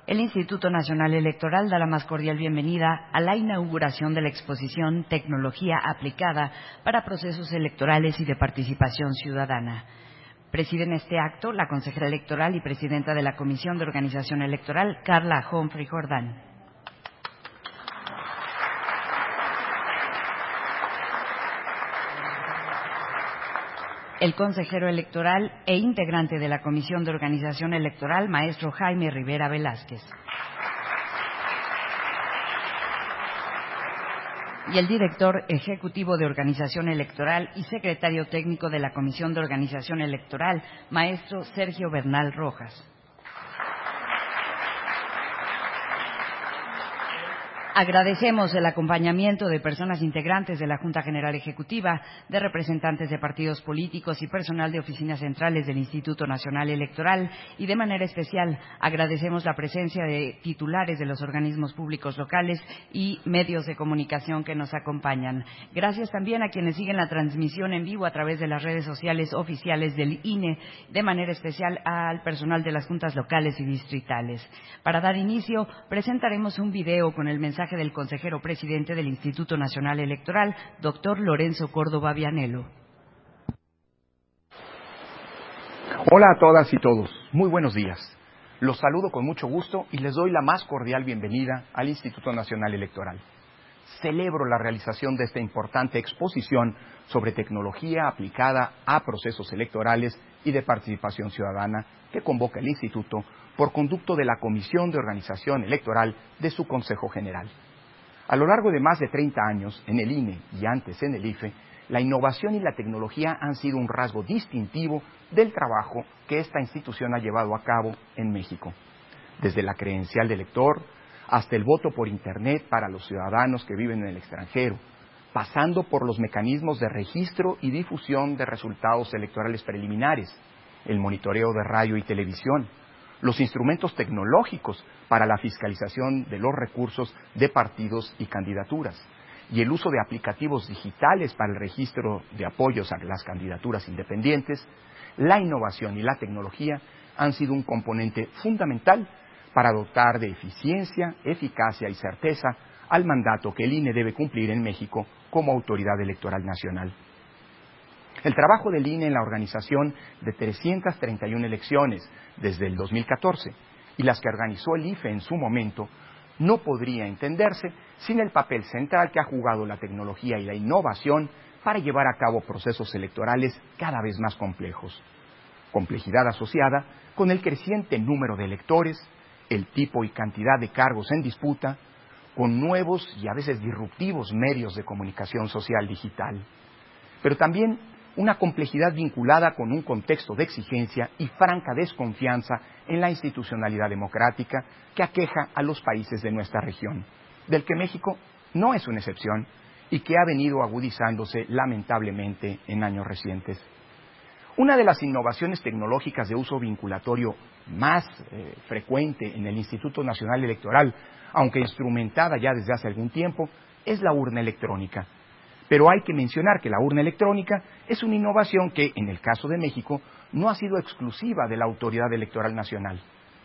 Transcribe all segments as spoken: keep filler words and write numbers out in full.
El Instituto Nacional Electoral da la más cordial bienvenida a la inauguración de la exposición Tecnología aplicada para procesos electorales y de participación ciudadana. Presiden este acto la consejera electoral y presidenta de la Comisión de Organización Electoral, Carla Humphrey Jordán. El consejero electoral e integrante de la Comisión de Organización Electoral, maestro Jaime Rivera Velázquez. Y el director ejecutivo de Organización Electoral y secretario técnico de la Comisión de Organización Electoral, maestro Sergio Bernal Rojas. Agradecemos el acompañamiento de personas integrantes de la Junta General Ejecutiva, de representantes de partidos políticos y personal de oficinas centrales del Instituto Nacional Electoral y de manera especial agradecemos la presencia de titulares de los organismos públicos locales y medios de comunicación que nos acompañan. Gracias también a quienes siguen la transmisión en vivo a través de las redes sociales oficiales del I N E, de manera especial al personal de las juntas locales y distritales. Para dar inicio, presentaremos un video con el mensaje del consejero presidente del Instituto Nacional Electoral, doctor Lorenzo Córdoba Vianello. Hola a todas y todos, muy buenos días. Los saludo con mucho gusto y les doy la más cordial bienvenida al Instituto Nacional Electoral. Celebro la realización de esta importante exposición sobre tecnología aplicada a procesos electorales y de participación ciudadana que convoca el Instituto por conducto de la Comisión de Organización Electoral de su Consejo General. A lo largo de más de treinta años, en el I N E y antes en el I F E, la innovación y la tecnología han sido un rasgo distintivo del trabajo que esta institución ha llevado a cabo en México. Desde la credencial de elector hasta el voto por Internet para los ciudadanos que viven en el extranjero, pasando por los mecanismos de registro y difusión de resultados electorales preliminares, el monitoreo de radio y televisión, los instrumentos tecnológicos para la fiscalización de los recursos de partidos y candidaturas, y el uso de aplicativos digitales para el registro de apoyos a las candidaturas independientes, la innovación y la tecnología han sido un componente fundamental para dotar de eficiencia, eficacia y certeza al mandato que el I N E debe cumplir en México como autoridad electoral nacional. El trabajo del I N E en la organización de trescientas treinta y una elecciones desde el dos mil catorce y las que organizó el I F E en su momento no podría entenderse sin el papel central que ha jugado la tecnología y la innovación para llevar a cabo procesos electorales cada vez más complejos. Complejidad asociada con el creciente número de electores, el tipo y cantidad de cargos en disputa, con nuevos y a veces disruptivos medios de comunicación social digital. Pero también una complejidad vinculada con un contexto de exigencia y franca desconfianza en la institucionalidad democrática que aqueja a los países de nuestra región, del que México no es una excepción y que ha venido agudizándose lamentablemente en años recientes. Una de las innovaciones tecnológicas de uso vinculatorio más eh, frecuente en el Instituto Nacional Electoral, aunque instrumentada ya desde hace algún tiempo, es la urna electrónica. Pero hay que mencionar que la urna electrónica es una innovación que, en el caso de México, no ha sido exclusiva de la Autoridad Electoral Nacional.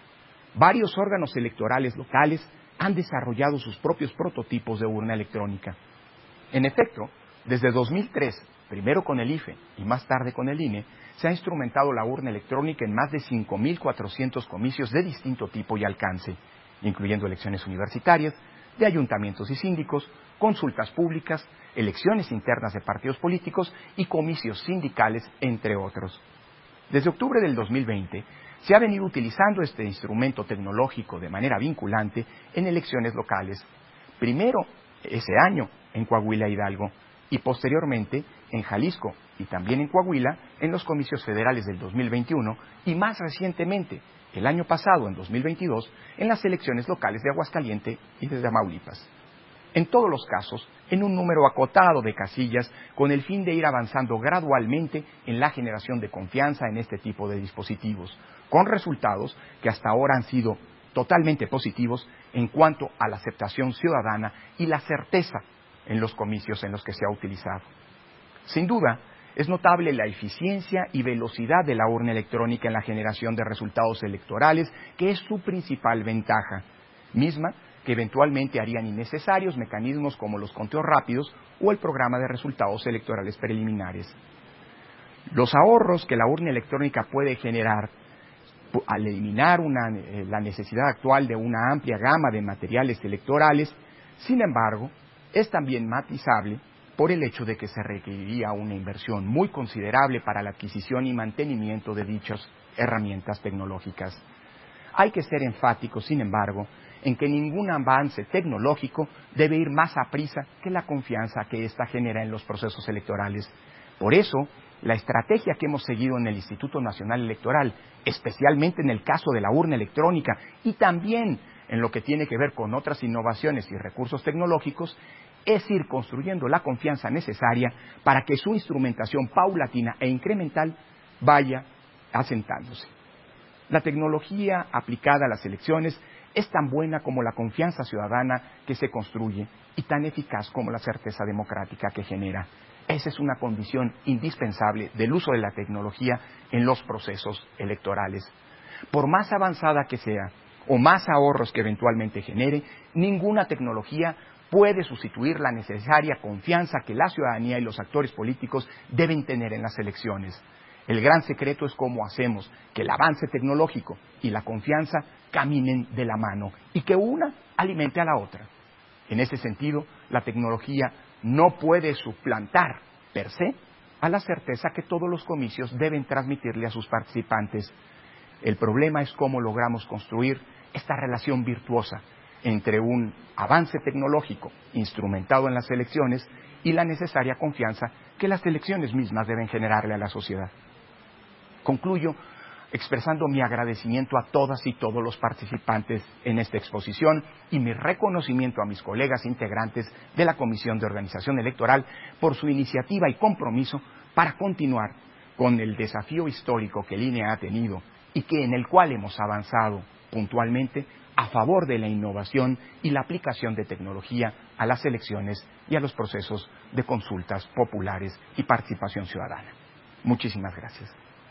Varios órganos electorales locales han desarrollado sus propios prototipos de urna electrónica. En efecto, desde dos mil tres, primero con el I F E y más tarde con el I N E, se ha instrumentado la urna electrónica en más de cinco mil cuatrocientos comicios de distinto tipo y alcance, incluyendo elecciones universitarias, de ayuntamientos y síndicos, consultas públicas, elecciones internas de partidos políticos y comicios sindicales, entre otros. Desde octubre del dos mil veinte, se ha venido utilizando este instrumento tecnológico de manera vinculante en elecciones locales, primero ese año en Coahuila e Hidalgo, y posteriormente en Jalisco y también en Coahuila en los comicios federales del dos mil veintiuno y más recientemente, el año pasado, en dos mil veintidós, en las elecciones locales de Aguascalientes y de Tamaulipas. En todos los casos, en un número acotado de casillas, con el fin de ir avanzando gradualmente en la generación de confianza en este tipo de dispositivos, con resultados que hasta ahora han sido totalmente positivos en cuanto a la aceptación ciudadana y la certeza en los comicios en los que se ha utilizado. Sin duda, Es notable la eficiencia y velocidad de la urna electrónica en la generación de resultados electorales, que es su principal ventaja, misma que eventualmente harían innecesarios mecanismos como los conteos rápidos o el programa de resultados electorales preliminares. Los ahorros que la urna electrónica puede generar al eliminar una, eh, la necesidad actual de una amplia gama de materiales electorales, sin embargo, es también matizable por el hecho de que se requeriría una inversión muy considerable para la adquisición y mantenimiento de dichas herramientas tecnológicas. Hay que ser enfático, sin embargo, en que ningún avance tecnológico debe ir más a prisa que la confianza que ésta genera en los procesos electorales. Por eso, la estrategia que hemos seguido en el Instituto Nacional Electoral, especialmente en el caso de la urna electrónica y también en lo que tiene que ver con otras innovaciones y recursos tecnológicos, es ir construyendo la confianza necesaria para que su instrumentación paulatina e incremental vaya asentándose. La tecnología aplicada a las elecciones es tan buena como la confianza ciudadana que se construye y tan eficaz como la certeza democrática que genera. Esa es una condición indispensable del uso de la tecnología en los procesos electorales. Por más avanzada que sea o más ahorros que eventualmente genere, ninguna tecnología puede sustituir la necesaria confianza que la ciudadanía y los actores políticos deben tener en las elecciones. El gran secreto es cómo hacemos que el avance tecnológico y la confianza caminen de la mano y que una alimente a la otra. En ese sentido, la tecnología no puede suplantar, per se, a la certeza que todos los comicios deben transmitirle a sus participantes. El problema es cómo logramos construir esta relación virtuosa entre un avance tecnológico instrumentado en las elecciones y la necesaria confianza que las elecciones mismas deben generarle a la sociedad. Concluyo expresando mi agradecimiento a todas y todos los participantes en esta exposición y mi reconocimiento a mis colegas integrantes de la Comisión de Organización Electoral por su iniciativa y compromiso para continuar con el desafío histórico que el I N E ha tenido y que en el cual hemos avanzado puntualmente a favor de la innovación y la aplicación de tecnología a las elecciones y a los procesos de consultas populares y participación ciudadana. Muchísimas gracias.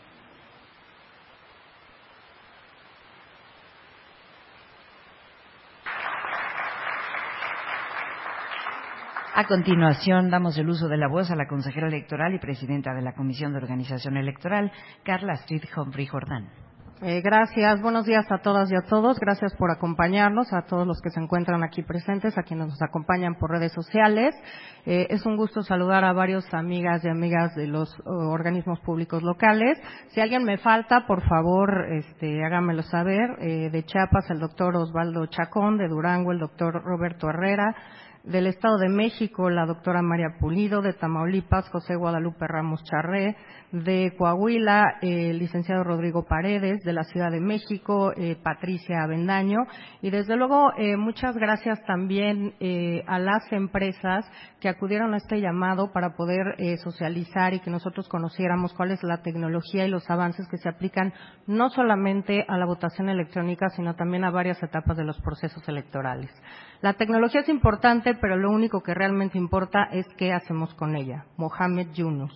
A continuación, damos el uso de la voz a la consejera electoral y presidenta de la Comisión de Organización Electoral, Carla Astrid Humphrey Jordán. Eh, gracias, buenos días a todas y a todos, gracias por acompañarnos, a todos los que se encuentran aquí presentes, a quienes nos acompañan por redes sociales. Eh, es un gusto saludar a varios amigas y amigas de los uh, organismos públicos locales. Si alguien me falta, por favor, este, háganmelo saber. Eh, de Chiapas, el doctor Osvaldo Chacón, de Durango, el doctor Roberto Herrera, del Estado de México, la doctora María Pulido, de Tamaulipas, José Guadalupe Ramos Charré, de Coahuila, eh, el licenciado Rodrigo Paredes, de la Ciudad de México, eh, Patricia Avendaño, y desde luego eh, muchas gracias también eh, a las empresas que acudieron a este llamado para poder eh, socializar y que nosotros conociéramos cuál es la tecnología y los avances que se aplican no solamente a la votación electrónica, sino también a varias etapas de los procesos electorales. La tecnología es importante, pero lo único que realmente importa es qué hacemos con ella. Mohamed Yunus.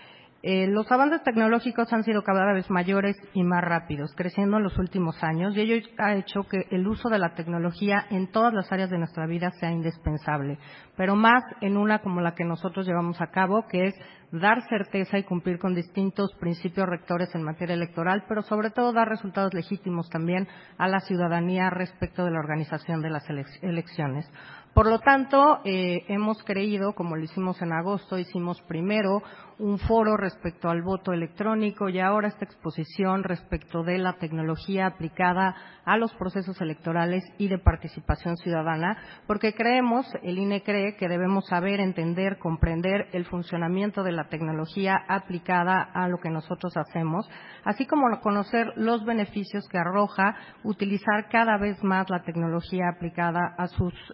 Eh, los avances tecnológicos han sido cada vez mayores y más rápidos, creciendo en los últimos años, y ello ha hecho que el uso de la tecnología en todas las áreas de nuestra vida sea indispensable, pero más en una como la que nosotros llevamos a cabo, que es dar certeza y cumplir con distintos principios rectores en materia electoral, pero sobre todo dar resultados legítimos también a la ciudadanía respecto de la organización de las elecciones. Por lo tanto, eh, hemos creído, como lo hicimos en agosto, hicimos primero un foro respecto al voto electrónico y ahora esta exposición respecto de la tecnología aplicada a los procesos electorales y de participación ciudadana, porque creemos, el I N E cree que debemos saber, entender, comprender el funcionamiento de la tecnología aplicada a lo que nosotros hacemos, así como conocer los beneficios que arroja utilizar cada vez más la tecnología aplicada a sus eh, procesos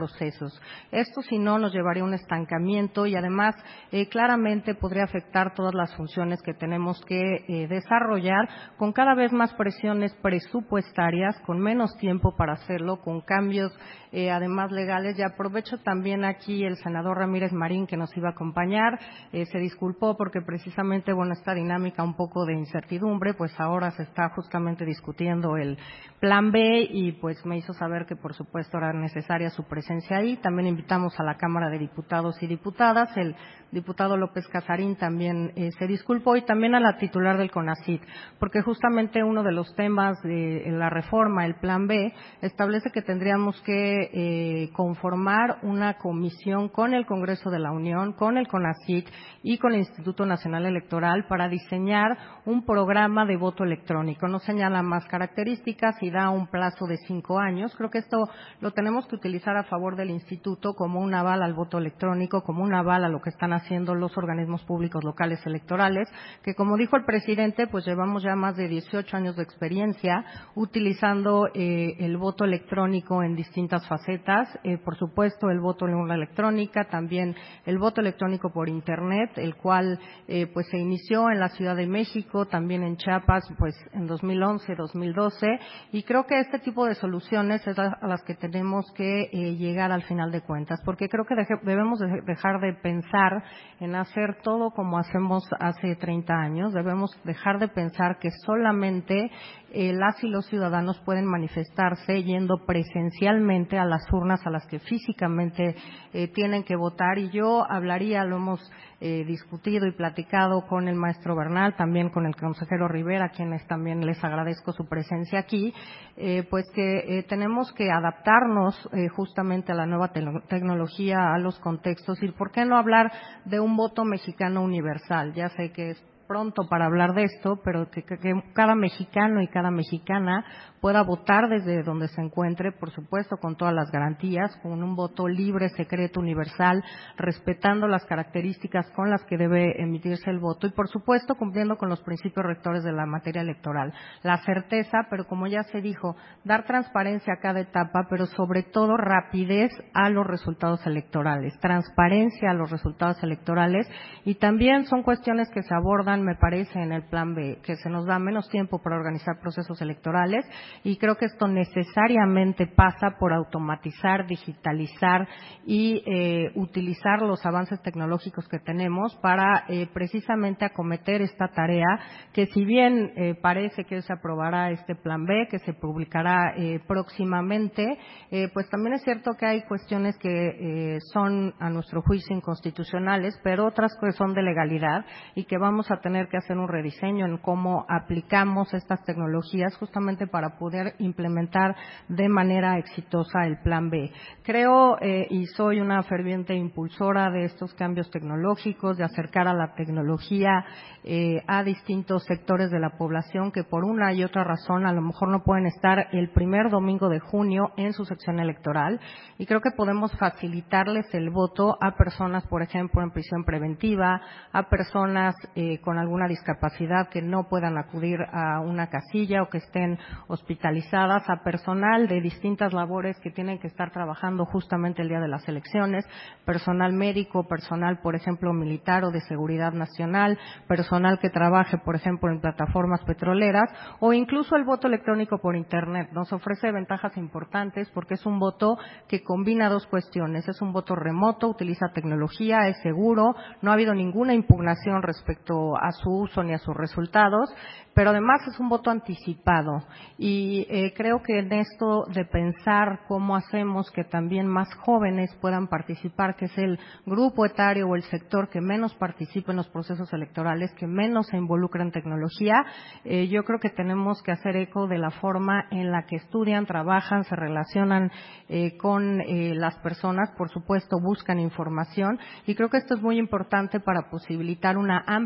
procesos. Esto, si no, nos llevaría a un estancamiento y además eh, claramente podría afectar todas las funciones que tenemos que eh, desarrollar con cada vez más presiones presupuestarias, con menos tiempo para hacerlo, con cambios eh, además legales. Y aprovecho también aquí el senador Ramírez Marín, que nos iba a acompañar, eh, se disculpó porque precisamente, bueno, esta dinámica un poco de incertidumbre, pues ahora se está justamente discutiendo el plan B y pues me hizo saber que por supuesto era necesaria su presencia ahí. También invitamos a la Cámara de Diputados y Diputadas, el diputado López Casarín también eh, se disculpó, y también a la titular del CONACYT, porque justamente uno de los temas de la reforma, el plan B, establece que tendríamos que eh, conformar una comisión con el Congreso de la Unión, con el CONACYT y con el Instituto Nacional Electoral para diseñar un programa de voto electrónico. No señala más características y da un plazo de cinco años. Creo que esto lo tenemos que utilizar a favor del Instituto como un aval al voto electrónico, como un aval a lo que están haciendo los organismos públicos locales electorales, que como dijo el presidente, pues llevamos ya más de dieciocho años de experiencia utilizando eh, el voto electrónico en distintas facetas. Eh, por supuesto, el voto en urna electrónica, también el voto electrónico por Internet, el cual eh, pues se inició en la Ciudad de México, también en Chiapas, pues en dos mil once, dos mil doce, y creo que este tipo de soluciones es a las que tenemos que eh, llegar al final de cuentas, porque creo que deje, debemos de dejar de pensar en hacer todo como hacemos hace treinta años, debemos dejar de pensar que solamente eh, las y los ciudadanos pueden manifestarse yendo presencialmente a las urnas a las que físicamente eh, tienen que votar, y yo hablaría, lo hemos eh, discutido y platicado con el maestro Bernal, también con el consejero Rivera, a quienes también les agradezco su presencia aquí, eh, pues que eh, tenemos que adaptarnos eh, justamente a la nueva te tecnología, a los contextos, y por qué no hablar de un voto mexicano universal. Ya sé que es pronto para hablar de esto, pero que, que, que cada mexicano y cada mexicana pueda votar desde donde se encuentre, por supuesto con todas las garantías, con un voto libre, secreto, universal, respetando las características con las que debe emitirse el voto y por supuesto cumpliendo con los principios rectores de la materia electoral. La certeza, pero como ya se dijo, dar transparencia a cada etapa, pero sobre todo rapidez a los resultados electorales, transparencia a los resultados electorales, y también son cuestiones que se abordan, me parece, en el plan B, que se nos da menos tiempo para organizar procesos electorales, y creo que esto necesariamente pasa por automatizar, digitalizar y eh, utilizar los avances tecnológicos que tenemos para eh, precisamente acometer esta tarea, que si bien eh, parece que se aprobará este plan B, que se publicará eh, próximamente, eh, pues también es cierto que hay cuestiones que eh, son a nuestro juicio inconstitucionales, pero otras que son de legalidad y que vamos a tener que hacer un rediseño en cómo aplicamos estas tecnologías justamente para poder implementar de manera exitosa el plan B. Creo eh, y soy una ferviente impulsora de estos cambios tecnológicos, de acercar a la tecnología eh, a distintos sectores de la población que por una y otra razón a lo mejor no pueden estar el primer domingo de junio en su sección electoral, y creo que podemos facilitarles el voto a personas, por ejemplo, en prisión preventiva, a personas eh, con alguna discapacidad que no puedan acudir a una casilla o que estén hospitalizadas, a personal de distintas labores que tienen que estar trabajando justamente el día de las elecciones, personal médico, personal, por ejemplo, militar o de seguridad nacional, personal que trabaje, por ejemplo, en plataformas petroleras, o incluso el voto electrónico por Internet. Nos ofrece ventajas importantes porque es un voto que combina dos cuestiones. Es un voto remoto, utiliza tecnología, es seguro, no ha habido ninguna impugnación respecto a su uso ni a sus resultados, pero además es un voto anticipado. Y eh, creo que en esto de pensar cómo hacemos que también más jóvenes puedan participar, que es el grupo etario o el sector que menos participa en los procesos electorales, que menos se involucra en tecnología, eh, yo creo que tenemos que hacer eco de la forma en la que estudian, trabajan, se relacionan eh, con eh, las personas, por supuesto buscan información, y creo que esto es muy importante para posibilitar una amplia gama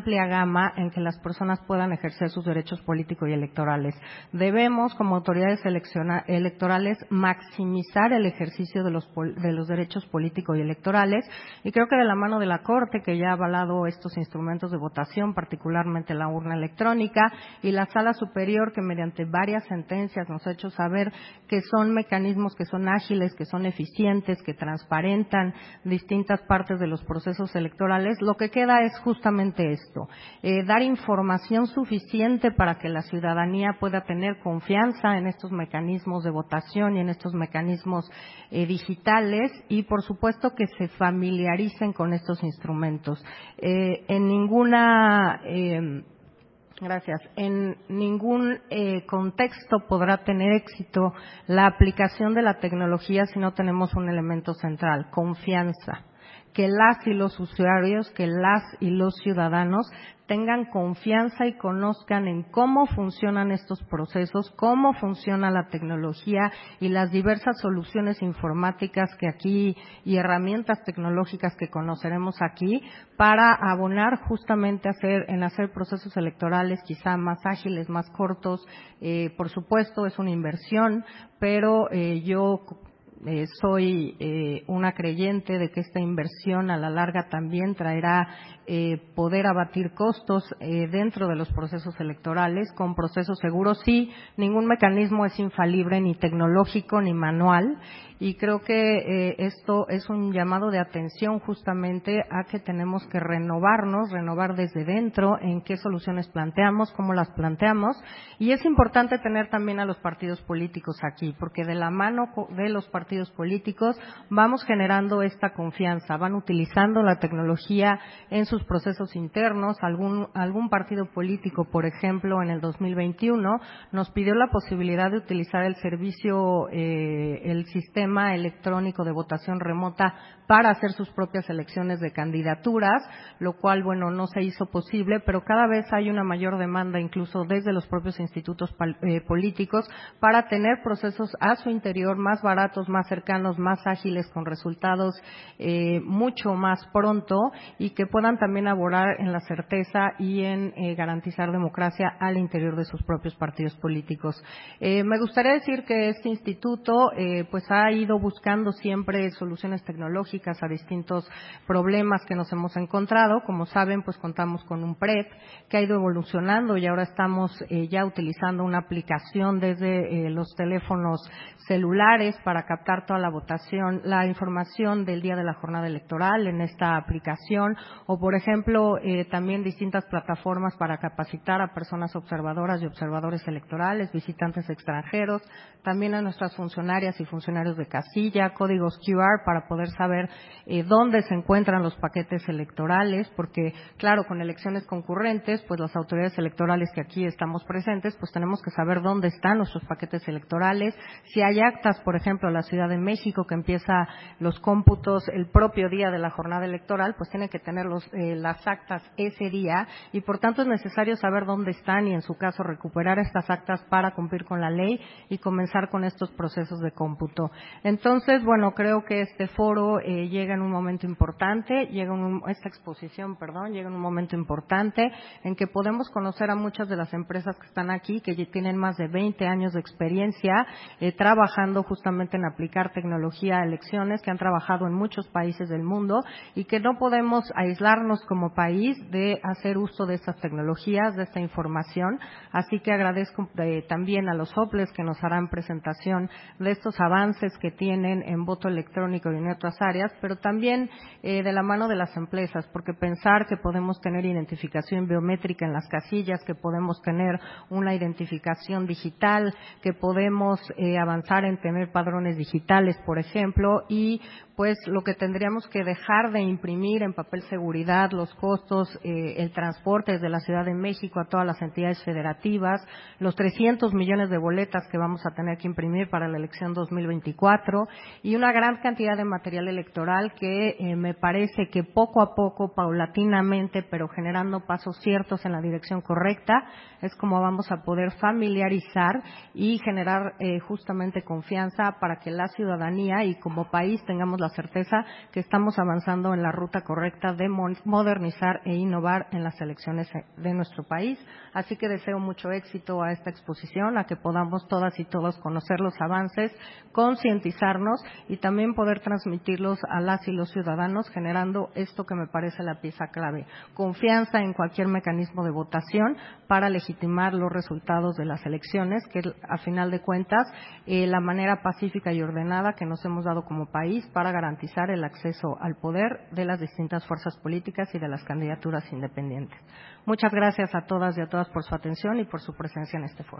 panorama en que las personas puedan ejercer sus derechos políticos y electorales. Debemos, como autoridades electorales, maximizar el ejercicio de los, de los derechos políticos y electorales, y creo que de la mano de la Corte, que ya ha avalado estos instrumentos de votación, particularmente la urna electrónica, y la Sala Superior, que mediante varias sentencias nos ha hecho saber que son mecanismos que son ágiles, que son eficientes, que transparentan distintas partes de los procesos electorales, lo que queda es justamente esto, eh, dar información suficiente para que la ciudadanía pueda tener confianza en estos mecanismos de votación y en estos mecanismos eh, digitales, y por supuesto que se familiaricen con estos instrumentos. Eh, en ninguna eh, Gracias. En ningún eh, contexto podrá tener éxito la aplicación de la tecnología si no tenemos un elemento central, confianza. Que las y los usuarios, que las y los ciudadanos tengan confianza y conozcan en cómo funcionan estos procesos, cómo funciona la tecnología y las diversas soluciones informáticas que aquí y herramientas tecnológicas que conoceremos aquí para abonar justamente hacer, en hacer procesos electorales quizá más ágiles, más cortos. Eh, por supuesto, es una inversión, pero eh, yo Eh, soy eh, una creyente de que esta inversión a la larga también traerá eh, poder abatir costos eh, dentro de los procesos electorales con procesos seguros. Sí, ningún mecanismo es infalible, ni tecnológico ni manual, y creo que eh, esto es un llamado de atención justamente a que tenemos que renovarnos, renovar desde dentro en qué soluciones planteamos, cómo las planteamos, y es importante tener también a los partidos políticos aquí, porque de la mano de los partidos partidos políticos vamos generando esta confianza, van utilizando la tecnología en sus procesos internos. Algún, algún partido político, por ejemplo, en el dos mil veintiuno nos pidió la posibilidad de utilizar el servicio, eh, el sistema electrónico de votación remota para hacer sus propias elecciones de candidaturas, lo cual, bueno, no se hizo posible, pero cada vez hay una mayor demanda, incluso desde los propios institutos eh, políticos, para tener procesos a su interior más baratos, más cercanos, más ágiles, con resultados eh, mucho más pronto, y que puedan también abonar en la certeza y en eh, garantizar democracia al interior de sus propios partidos políticos. Eh, me gustaría decir que este instituto eh, pues ha ido buscando siempre soluciones tecnológicas a distintos problemas que nos hemos encontrado. Como saben, pues contamos con un P R E P que ha ido evolucionando y ahora estamos eh, ya utilizando una aplicación desde eh, los teléfonos celulares para captar toda la votación, la información del día de la jornada electoral en esta aplicación, o por ejemplo eh, también distintas plataformas para capacitar a personas observadoras y observadores electorales, visitantes extranjeros, también a nuestras funcionarias y funcionarios de casilla, códigos Q R para poder saber eh, dónde se encuentran los paquetes electorales, porque claro, con elecciones concurrentes, pues las autoridades electorales que aquí estamos presentes, pues tenemos que saber dónde están nuestros paquetes electorales. Si hay actas, por ejemplo, la Ciudad de México, que empieza los cómputos el propio día de la jornada electoral, pues tiene que tener los, eh, las actas ese día, y por tanto es necesario saber dónde están y en su caso recuperar estas actas para cumplir con la ley y comenzar con estos procesos de cómputo. Entonces, bueno, creo que este foro eh, llega en un momento importante, llega en un, esta exposición, perdón, llega en un momento importante en que podemos conocer a muchas de las empresas que están aquí, que ya tienen más de veinte años de experiencia eh, trabajando justamente en aplicar tecnología a elecciones, que han trabajado en muchos países del mundo y que no podemos aislarnos como país de hacer uso de estas tecnologías, de esta información. Así que agradezco eh, también a los O P L E S que nos harán presentación de estos avances que tienen en voto electrónico y en otras áreas, pero también eh, de la mano de las empresas, porque pensar que podemos tener identificación biométrica en las casillas, que podemos tener una identificación digital, que podemos eh, avanzar en tener padrones digitales, por ejemplo, y pues lo que tendríamos que dejar de imprimir en papel seguridad, los costos, eh, el transporte desde la Ciudad de México a todas las entidades federativas, los trescientos millones de boletas que vamos a tener que imprimir para la elección dos mil veinticuatro, y una gran cantidad de material electoral que eh, me parece que poco a poco, paulatinamente, pero generando pasos ciertos en la dirección correcta, es como vamos a poder familiarizar y generar eh, justamente confianza para que la ciudadanía y como país tengamos la certeza que estamos avanzando en la ruta correcta de modernizar e innovar en las elecciones de nuestro país. Así que deseo mucho éxito a esta exposición, a que podamos todas y todos conocer los avances, concientizarnos y también poder transmitirlos a las y los ciudadanos, generando esto que me parece la pieza clave: confianza en cualquier mecanismo de votación para legitimar los resultados de las elecciones, que a final de cuentas eh, la manera pacífica y ordenada que nos hemos dado como país para garantizar el acceso al poder de las distintas fuerzas políticas y de las candidaturas independientes. Muchas gracias a todas y a todas por su atención y por su presencia en este foro.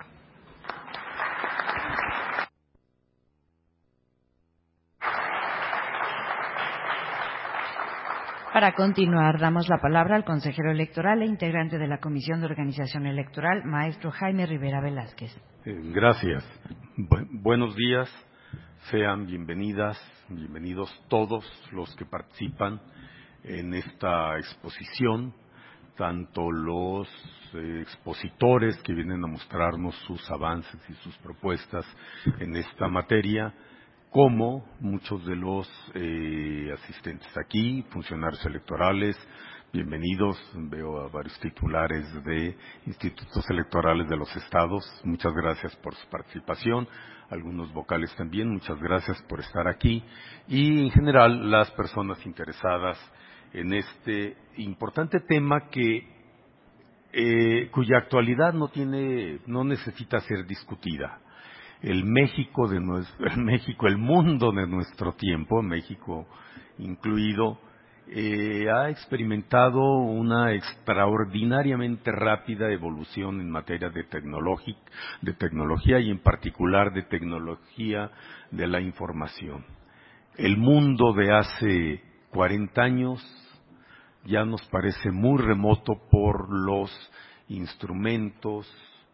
Para continuar, damos la palabra al consejero electoral e integrante de la Comisión de Organización Electoral, maestro Jaime Rivera Velázquez. Eh, gracias. Bu- buenos días. Sean bienvenidas, bienvenidos todos los que participan en esta exposición, tanto los eh, expositores que vienen a mostrarnos sus avances y sus propuestas en esta materia, como muchos de los eh, asistentes aquí, funcionarios electorales. Bienvenidos, veo a varios titulares de institutos electorales de los estados. Muchas gracias por su participación. Algunos vocales también, muchas gracias por estar aquí. Y en general, las personas interesadas en este importante tema que eh, cuya actualidad no tiene, no necesita ser discutida. El México de nuestro, el México, el mundo de nuestro tiempo, México incluido, eh, ha experimentado una extraordinariamente rápida evolución en materia de, de tecnología y en particular de tecnología de la información. El mundo de hace cuarenta años ya nos parece muy remoto por los instrumentos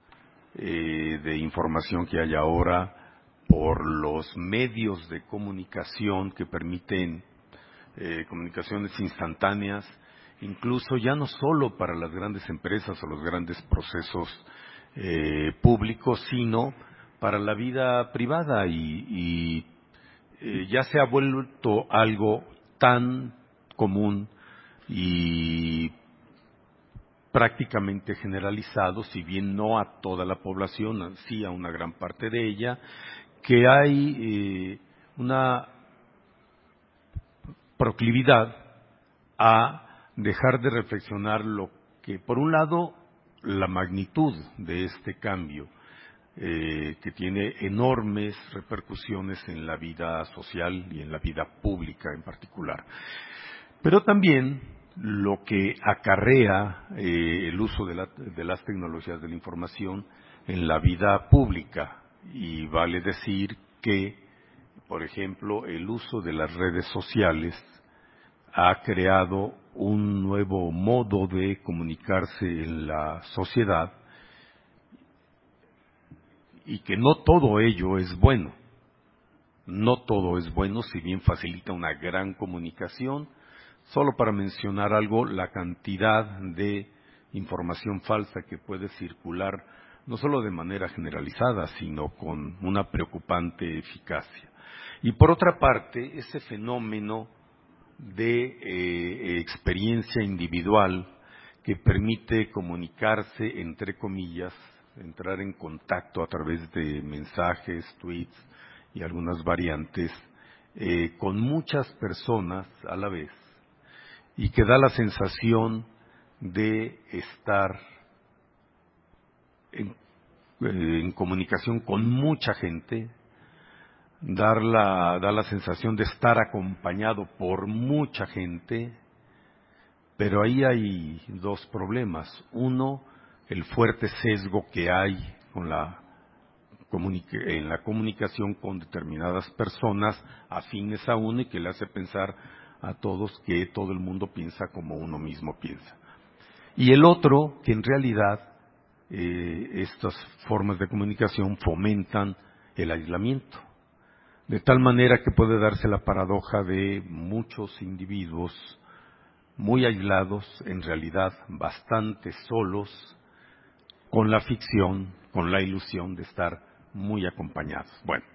eh, de información que hay ahora, por los medios de comunicación que permiten eh, comunicaciones instantáneas, incluso ya no solo para las grandes empresas o los grandes procesos eh, públicos, sino para la vida privada y, y eh, ya se ha vuelto algo tan común y prácticamente generalizado, si bien no a toda la población, sí a una gran parte de ella, que hay eh, una proclividad a dejar de reflexionar lo que, por un lado, la magnitud de este cambio, eh, que tiene enormes repercusiones en la vida social y en la vida pública en particular. Pero también lo que acarrea eh, el uso de, la, de las tecnologías de la información en la vida pública. Y vale decir que, por ejemplo, el uso de las redes sociales ha creado un nuevo modo de comunicarse en la sociedad y que no todo ello es bueno. No todo es bueno, si bien facilita una gran comunicación. Solo para mencionar algo, la cantidad de información falsa que puede circular, no solo de manera generalizada, sino con una preocupante eficacia. Y por otra parte, ese fenómeno de eh, experiencia individual que permite comunicarse, entre comillas, entrar en contacto a través de mensajes, tweets y algunas variantes, eh, con muchas personas a la vez, y que da la sensación de estar en, en comunicación con mucha gente, dar la, da la sensación de estar acompañado por mucha gente, pero ahí hay dos problemas. Uno, el fuerte sesgo que hay con la, en la comunicación con determinadas personas afines a uno y que le hace pensar a todos que todo el mundo piensa como uno mismo piensa. Y el otro, que en realidad eh, estas formas de comunicación fomentan el aislamiento, de tal manera que puede darse la paradoja de muchos individuos muy aislados, en realidad bastante solos, con la ficción, con la ilusión de estar muy acompañados. Bueno,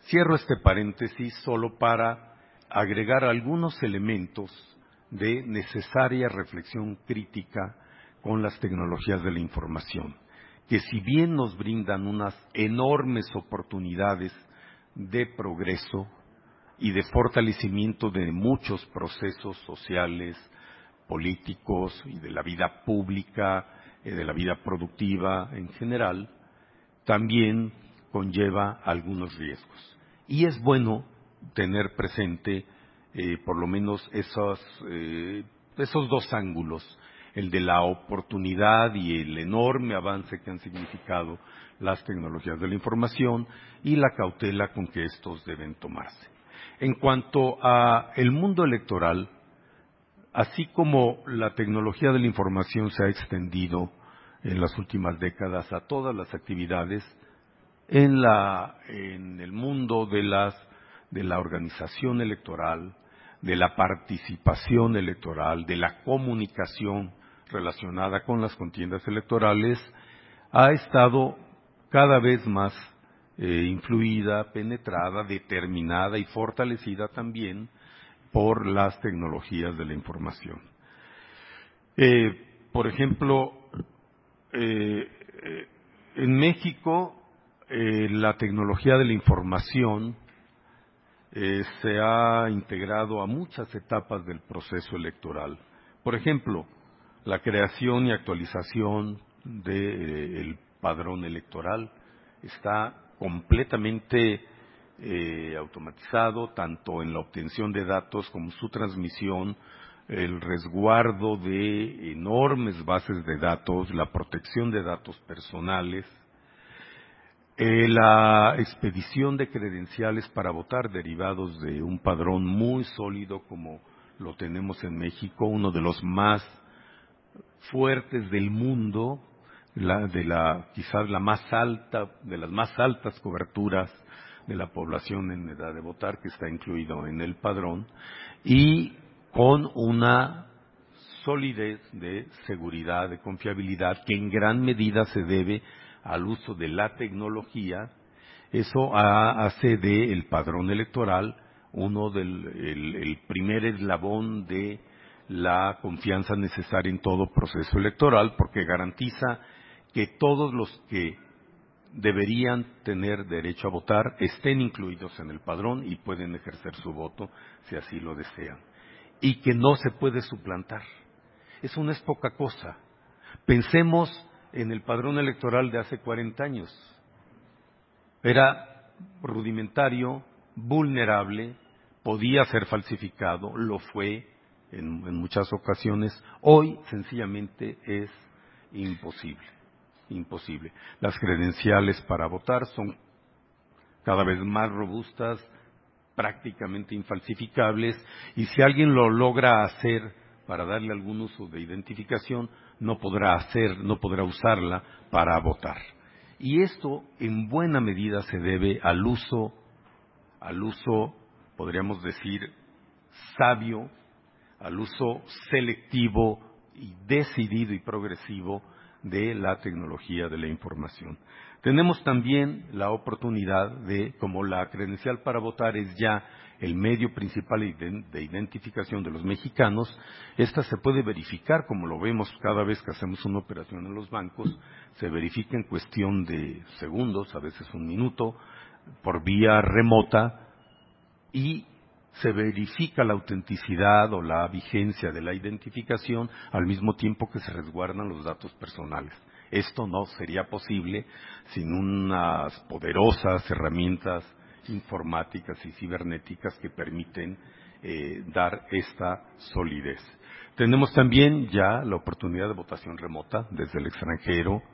Cierro este paréntesis solo para agregar algunos elementos de necesaria reflexión crítica con las tecnologías de la información, que si bien nos brindan unas enormes oportunidades de progreso y de fortalecimiento de muchos procesos sociales, políticos y de la vida pública, de la vida productiva en general, también conlleva algunos riesgos. Y es bueno tener presente eh, por lo menos esos, eh, esos dos ángulos, el de la oportunidad y el enorme avance que han significado las tecnologías de la información y la cautela con que estos deben tomarse. En cuanto a el mundo electoral, así como la tecnología de la información se ha extendido en las últimas décadas a todas las actividades, en la en el mundo de las de la organización electoral, de la participación electoral, de la comunicación relacionada con las contiendas electorales, ha estado cada vez más eh, influida, penetrada, determinada y fortalecida también por las tecnologías de la información. Eh, por ejemplo, eh, eh, en México eh, la tecnología de la información eh, se ha integrado a muchas etapas del proceso electoral. Por ejemplo, la creación y actualización del eh, padrón electoral está completamente eh, automatizado, tanto en la obtención de datos como su transmisión, el resguardo de enormes bases de datos, la protección de datos personales, eh, la expedición de credenciales para votar derivados de un padrón muy sólido como lo tenemos en México, uno de los más fuertes del mundo, la, de la quizás la más alta, de las más altas coberturas de la población en edad de votar, que está incluido en el padrón, y con una solidez de seguridad, de confiabilidad, que en gran medida se debe al uso de la tecnología. Eso hace del padrón electoral uno del el, el primer eslabón de la confianza necesaria en todo proceso electoral, porque garantiza que todos los que deberían tener derecho a votar estén incluidos en el padrón y pueden ejercer su voto si así lo desean, y que no se puede suplantar. Eso no es poca cosa. Pensemos en el padrón electoral de hace cuarenta años. Era rudimentario, vulnerable, podía ser falsificado, lo fue en, en muchas ocasiones. Hoy sencillamente es imposible, imposible. Las credenciales para votar son cada vez más robustas, prácticamente infalsificables, y si alguien lo logra hacer para darle algún uso de identificación, no podrá hacer, no podrá usarla para votar. Y esto en buena medida se debe al uso, al uso, podríamos decir, sabio, al uso selectivo y decidido y progresivo de la tecnología de la información. Tenemos también la oportunidad de, como la credencial para votar es ya el medio principal de identificación de los mexicanos, esta se puede verificar, como lo vemos cada vez que hacemos una operación en los bancos, se verifica en cuestión de segundos, a veces un minuto, por vía remota, y se verifica la autenticidad o la vigencia de la identificación al mismo tiempo que se resguardan los datos personales. Esto no sería posible sin unas poderosas herramientas informáticas y cibernéticas que permiten eh, dar esta solidez. Tenemos también ya la oportunidad de votación remota desde el extranjero,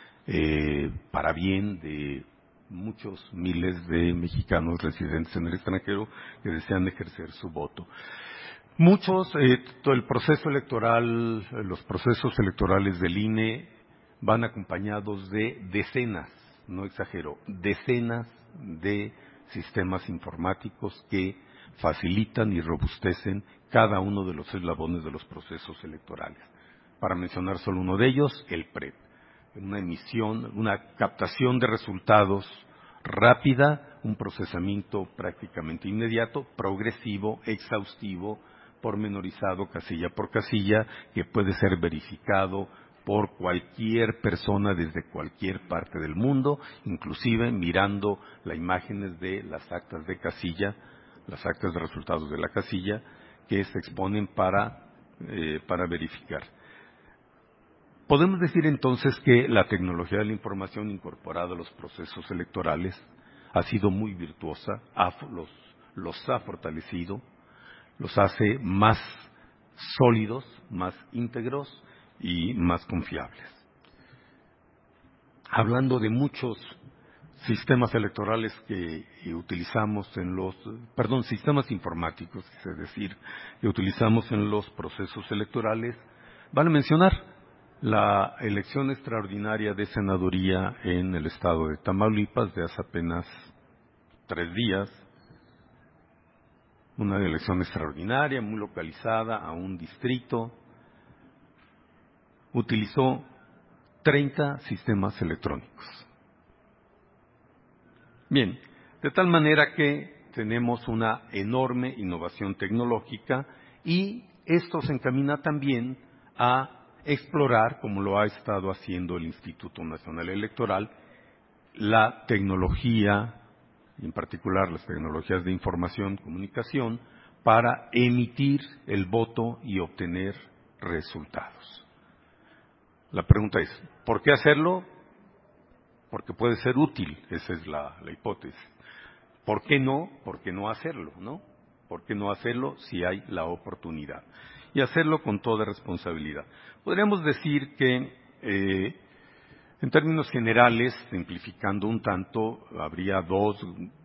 eh, para bien de muchos miles de mexicanos residentes en el extranjero que desean ejercer su voto. Muchos, eh, todo el proceso electoral, los procesos electorales del I N E van acompañados de decenas, no exagero, decenas de sistemas informáticos que facilitan y robustecen cada uno de los eslabones de los procesos electorales. Para mencionar solo uno de ellos, el P R E P, una emisión, una captación de resultados rápida, un procesamiento prácticamente inmediato, progresivo, exhaustivo, pormenorizado casilla por casilla, que puede ser verificado por cualquier persona desde cualquier parte del mundo, inclusive mirando las imágenes de las actas de casilla, las actas de resultados de la casilla, que se exponen para, eh, para verificar. Podemos decir entonces que la tecnología de la información incorporada a los procesos electorales ha sido muy virtuosa, ha, los, los ha fortalecido, los hace más sólidos, más íntegros y más confiables. Hablando de muchos sistemas electorales que utilizamos en los, perdón, sistemas informáticos, es decir, que utilizamos en los procesos electorales, vale mencionar la elección extraordinaria de senaduría en el estado de Tamaulipas de hace apenas tres días, una elección extraordinaria, muy localizada a un distrito. Utilizó treinta sistemas electrónicos. Bien, de tal manera que tenemos una enorme innovación tecnológica y esto se encamina también a explorar, como lo ha estado haciendo el Instituto Nacional Electoral, la tecnología, en particular las tecnologías de información y comunicación, para emitir el voto y obtener resultados. La pregunta es, ¿por qué hacerlo? Porque puede ser útil, esa es la, la hipótesis. ¿Por qué no? ¿Por qué no hacerlo, no? ¿Por qué no hacerlo si hay la oportunidad? Y hacerlo con toda responsabilidad. Podríamos decir que, eh, en términos generales, simplificando un tanto, habría dos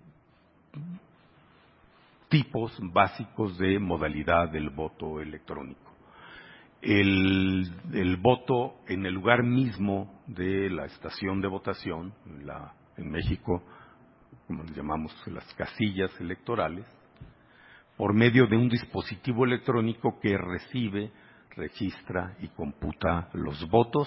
tipos básicos de modalidad del voto electrónico. El, el voto en el lugar mismo de la estación de votación, la, en México, como le llamamos las casillas electorales, por medio de un dispositivo electrónico que recibe, registra y computa los votos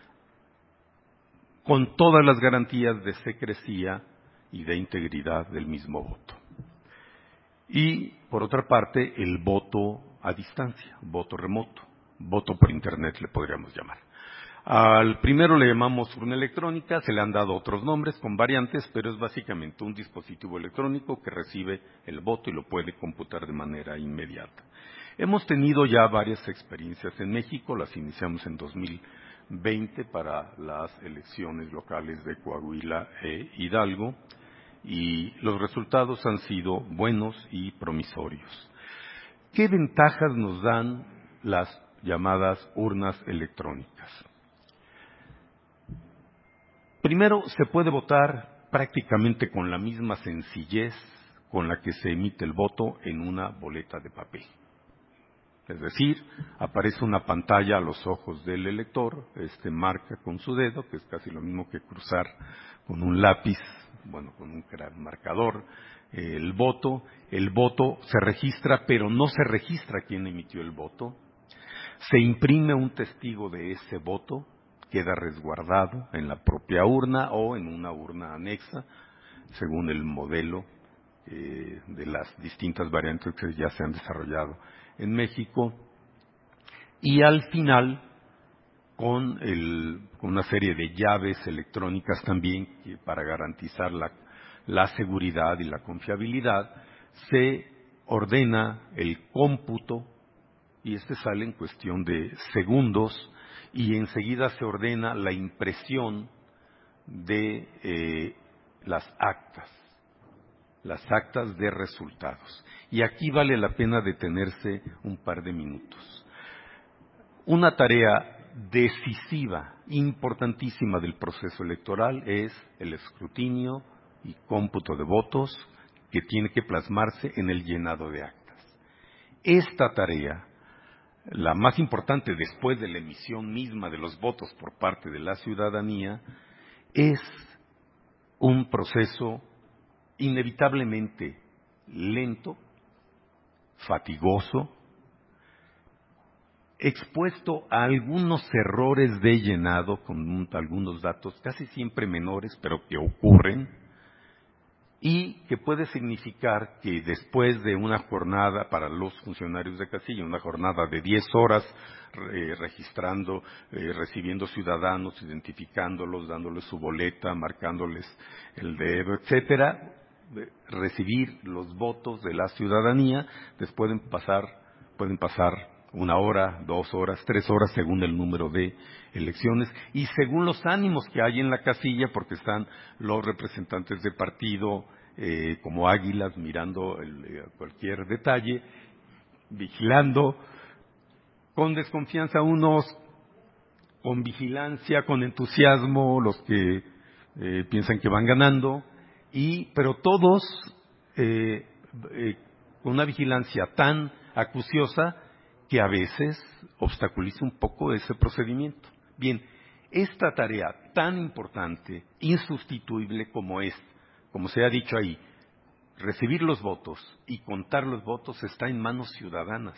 con todas las garantías de secrecía y de integridad del mismo voto. Y, por otra parte, el voto a distancia, voto remoto. Voto por Internet le podríamos llamar. Al primero le llamamos urna electrónica, se le han dado otros nombres con variantes, pero es básicamente un dispositivo electrónico que recibe el voto y lo puede computar de manera inmediata. Hemos tenido ya varias experiencias en México, las iniciamos en dos mil veinte para las elecciones locales de Coahuila e Hidalgo, y los resultados han sido buenos y promisorios. ¿Qué ventajas nos dan las llamadas urnas electrónicas? Primero, se puede votar prácticamente con la misma sencillez con la que se emite el voto en una boleta de papel. Es decir, aparece una pantalla a los ojos del elector, este marca con su dedo, que es casi lo mismo que cruzar con un lápiz, bueno, con un marcador, eh, el voto. El voto se registra, pero no se registra quién emitió el voto. Se imprime un testigo de ese voto, queda resguardado en la propia urna o en una urna anexa, según el modelo eh, de las distintas variantes que ya se han desarrollado en México. Y al final, con, el, con una serie de llaves electrónicas también que para garantizar la, la seguridad y la confiabilidad, se ordena el cómputo y este sale en cuestión de segundos y enseguida se ordena la impresión de eh, las actas, las actas de resultados. Y aquí vale la pena detenerse un par de minutos. Una tarea decisiva, importantísima del proceso electoral es el escrutinio y cómputo de votos que tiene que plasmarse en el llenado de actas. Esta tarea, la más importante después de la emisión misma de los votos por parte de la ciudadanía, es un proceso inevitablemente lento, fatigoso, expuesto a algunos errores de llenado con un, algunos datos casi siempre menores, pero que ocurren, y que puede significar que después de una jornada para los funcionarios de casilla, una jornada de diez horas eh, registrando, eh, recibiendo ciudadanos, identificándolos, dándoles su boleta, marcándoles el dedo, etcétera, recibir los votos de la ciudadanía, después pueden pasar, pueden pasar una hora, dos horas, tres horas, según el número de elecciones y según los ánimos que hay en la casilla, porque están los representantes de partido eh, como águilas mirando el, eh, cualquier detalle, vigilando con desconfianza unos, con vigilancia, con entusiasmo los que eh, piensan que van ganando, y pero todos eh, eh, con una vigilancia tan acuciosa que a veces obstaculiza un poco ese procedimiento. Bien, esta tarea tan importante, insustituible como es, como se ha dicho ahí, recibir los votos y contar los votos está en manos ciudadanas,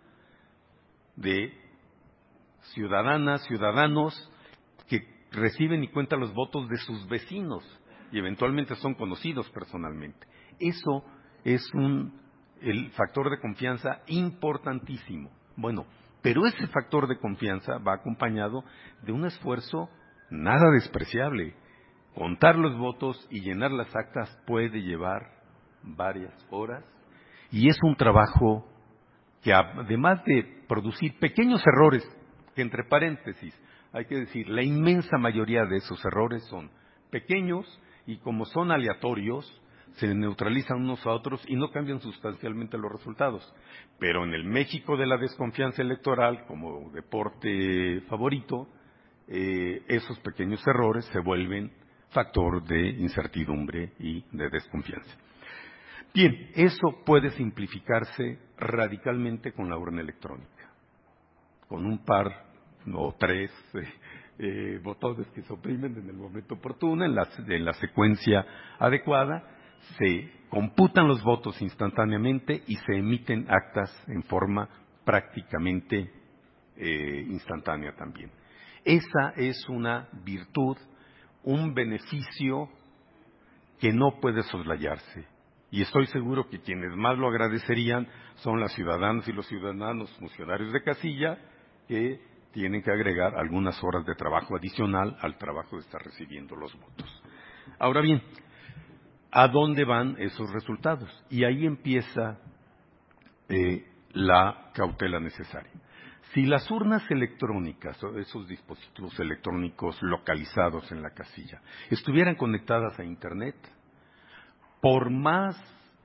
de ciudadanas, ciudadanos que reciben y cuentan los votos de sus vecinos y eventualmente son conocidos personalmente. Eso es un el factor de confianza importantísimo. Bueno, pero ese factor de confianza va acompañado de un esfuerzo nada despreciable. Contar los votos y llenar las actas puede llevar varias horas y es un trabajo que, además de producir pequeños errores, que entre paréntesis hay que decir, la inmensa mayoría de esos errores son pequeños y como son aleatorios, se neutralizan unos a otros y no cambian sustancialmente los resultados. Pero en el México de la desconfianza electoral, como deporte favorito, eh, esos pequeños errores se vuelven factor de incertidumbre y de desconfianza. Bien, eso puede simplificarse radicalmente con la urna electrónica, con un par o tres eh, eh, botones que se oprimen en el momento oportuno, en la, en la secuencia adecuada, se computan los votos instantáneamente y se emiten actas en forma prácticamente eh, instantánea también. Esa es una virtud, un beneficio que no puede soslayarse. Y estoy seguro que quienes más lo agradecerían son las ciudadanas y los ciudadanos funcionarios de casilla que tienen que agregar algunas horas de trabajo adicional al trabajo de estar recibiendo los votos. Ahora bien, ¿a dónde van esos resultados? Y ahí empieza eh, la cautela necesaria. Si las urnas electrónicas, o esos dispositivos electrónicos localizados en la casilla, estuvieran conectadas a Internet, por más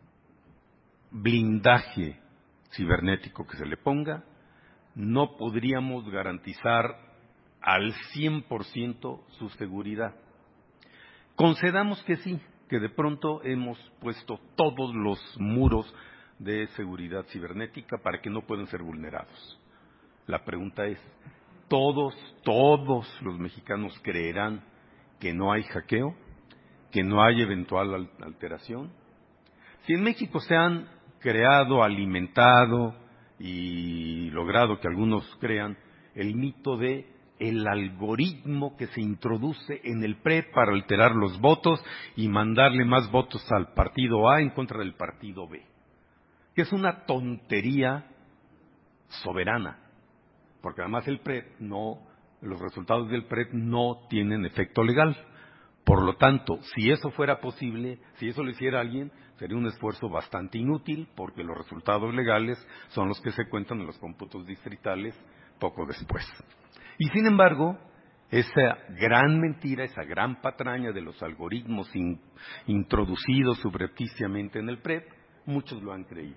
blindaje cibernético que se le ponga, no podríamos garantizar al cien por ciento su seguridad. Concedamos que sí, que de pronto hemos puesto todos los muros de seguridad cibernética para que no puedan ser vulnerados. La pregunta es, ¿todos, todos los mexicanos creerán que no hay hackeo? ¿Que no hay eventual alteración? Si en México se han creado, alimentado y logrado que algunos crean el mito de el algoritmo que se introduce en el P R E para alterar los votos y mandarle más votos al partido A en contra del partido B, que es una tontería soberana, porque además el P R E no, los resultados del P R E no tienen efecto legal. Por lo tanto, si eso fuera posible, si eso lo hiciera alguien, sería un esfuerzo bastante inútil, porque los resultados legales son los que se cuentan en los cómputos distritales poco después. Y sin embargo, esa gran mentira, esa gran patraña de los algoritmos in, introducidos subrepticiamente en el P R E P, muchos lo han creído.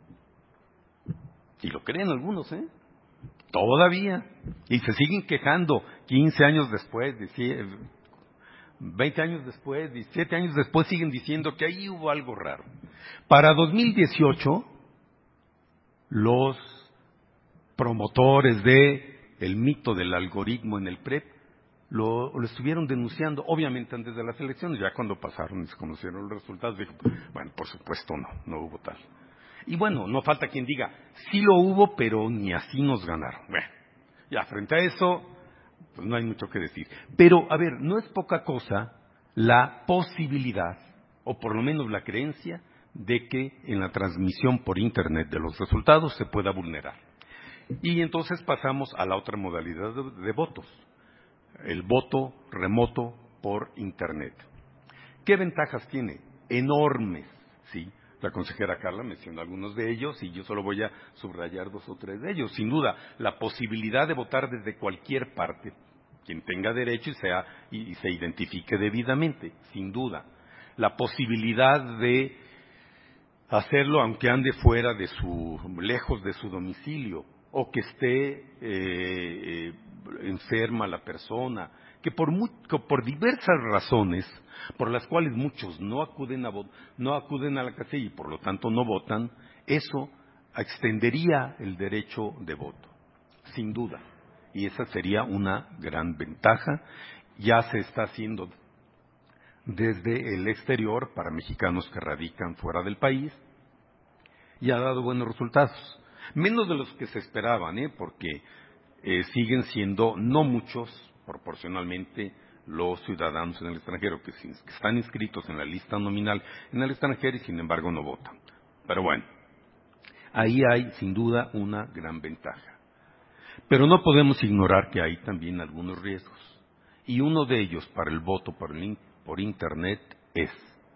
Y lo creen algunos, ¿eh? Todavía. Y se siguen quejando quince años después, veinte años después, diecisiete años después, siguen diciendo que ahí hubo algo raro. Para dos mil dieciocho, los promotores de el mito del algoritmo en el P R E P lo, lo estuvieron denunciando, obviamente antes de las elecciones. Ya cuando pasaron y se conocieron los resultados, dijo, bueno, por supuesto no, no hubo tal. Y bueno, no falta quien diga, sí lo hubo, pero ni así nos ganaron. Bueno, ya frente a eso, pues no hay mucho que decir. Pero, a ver, no es poca cosa la posibilidad o por lo menos la creencia de que en la transmisión por Internet de los resultados se pueda vulnerar. Y entonces pasamos a la otra modalidad de, de votos, el voto remoto por Internet. ¿Qué ventajas tiene? Enormes, ¿sí? La consejera Carla mencionó algunos de ellos y yo solo voy a subrayar dos o tres de ellos. Sin duda, la posibilidad de votar desde cualquier parte, quien tenga derecho y, sea, y, y se identifique debidamente, sin duda. La posibilidad de hacerlo aunque ande fuera de su, lejos de su domicilio, o que esté eh, eh, enferma la persona, que por, muy, que por diversas razones, por las cuales muchos no acuden a no acuden a la casilla y por lo tanto no votan, eso extendería el derecho de voto, sin duda. Y esa sería una gran ventaja. Ya se está haciendo desde el exterior para mexicanos que radican fuera del país y ha dado buenos resultados. Menos de los que se esperaban, ¿eh? porque eh, siguen siendo no muchos, proporcionalmente, los ciudadanos en el extranjero que, que están inscritos en la lista nominal en el extranjero y sin embargo no votan. Pero bueno, ahí hay sin duda una gran ventaja. Pero no podemos ignorar que hay también algunos riesgos. Y uno de ellos para el voto por, el, por Internet es,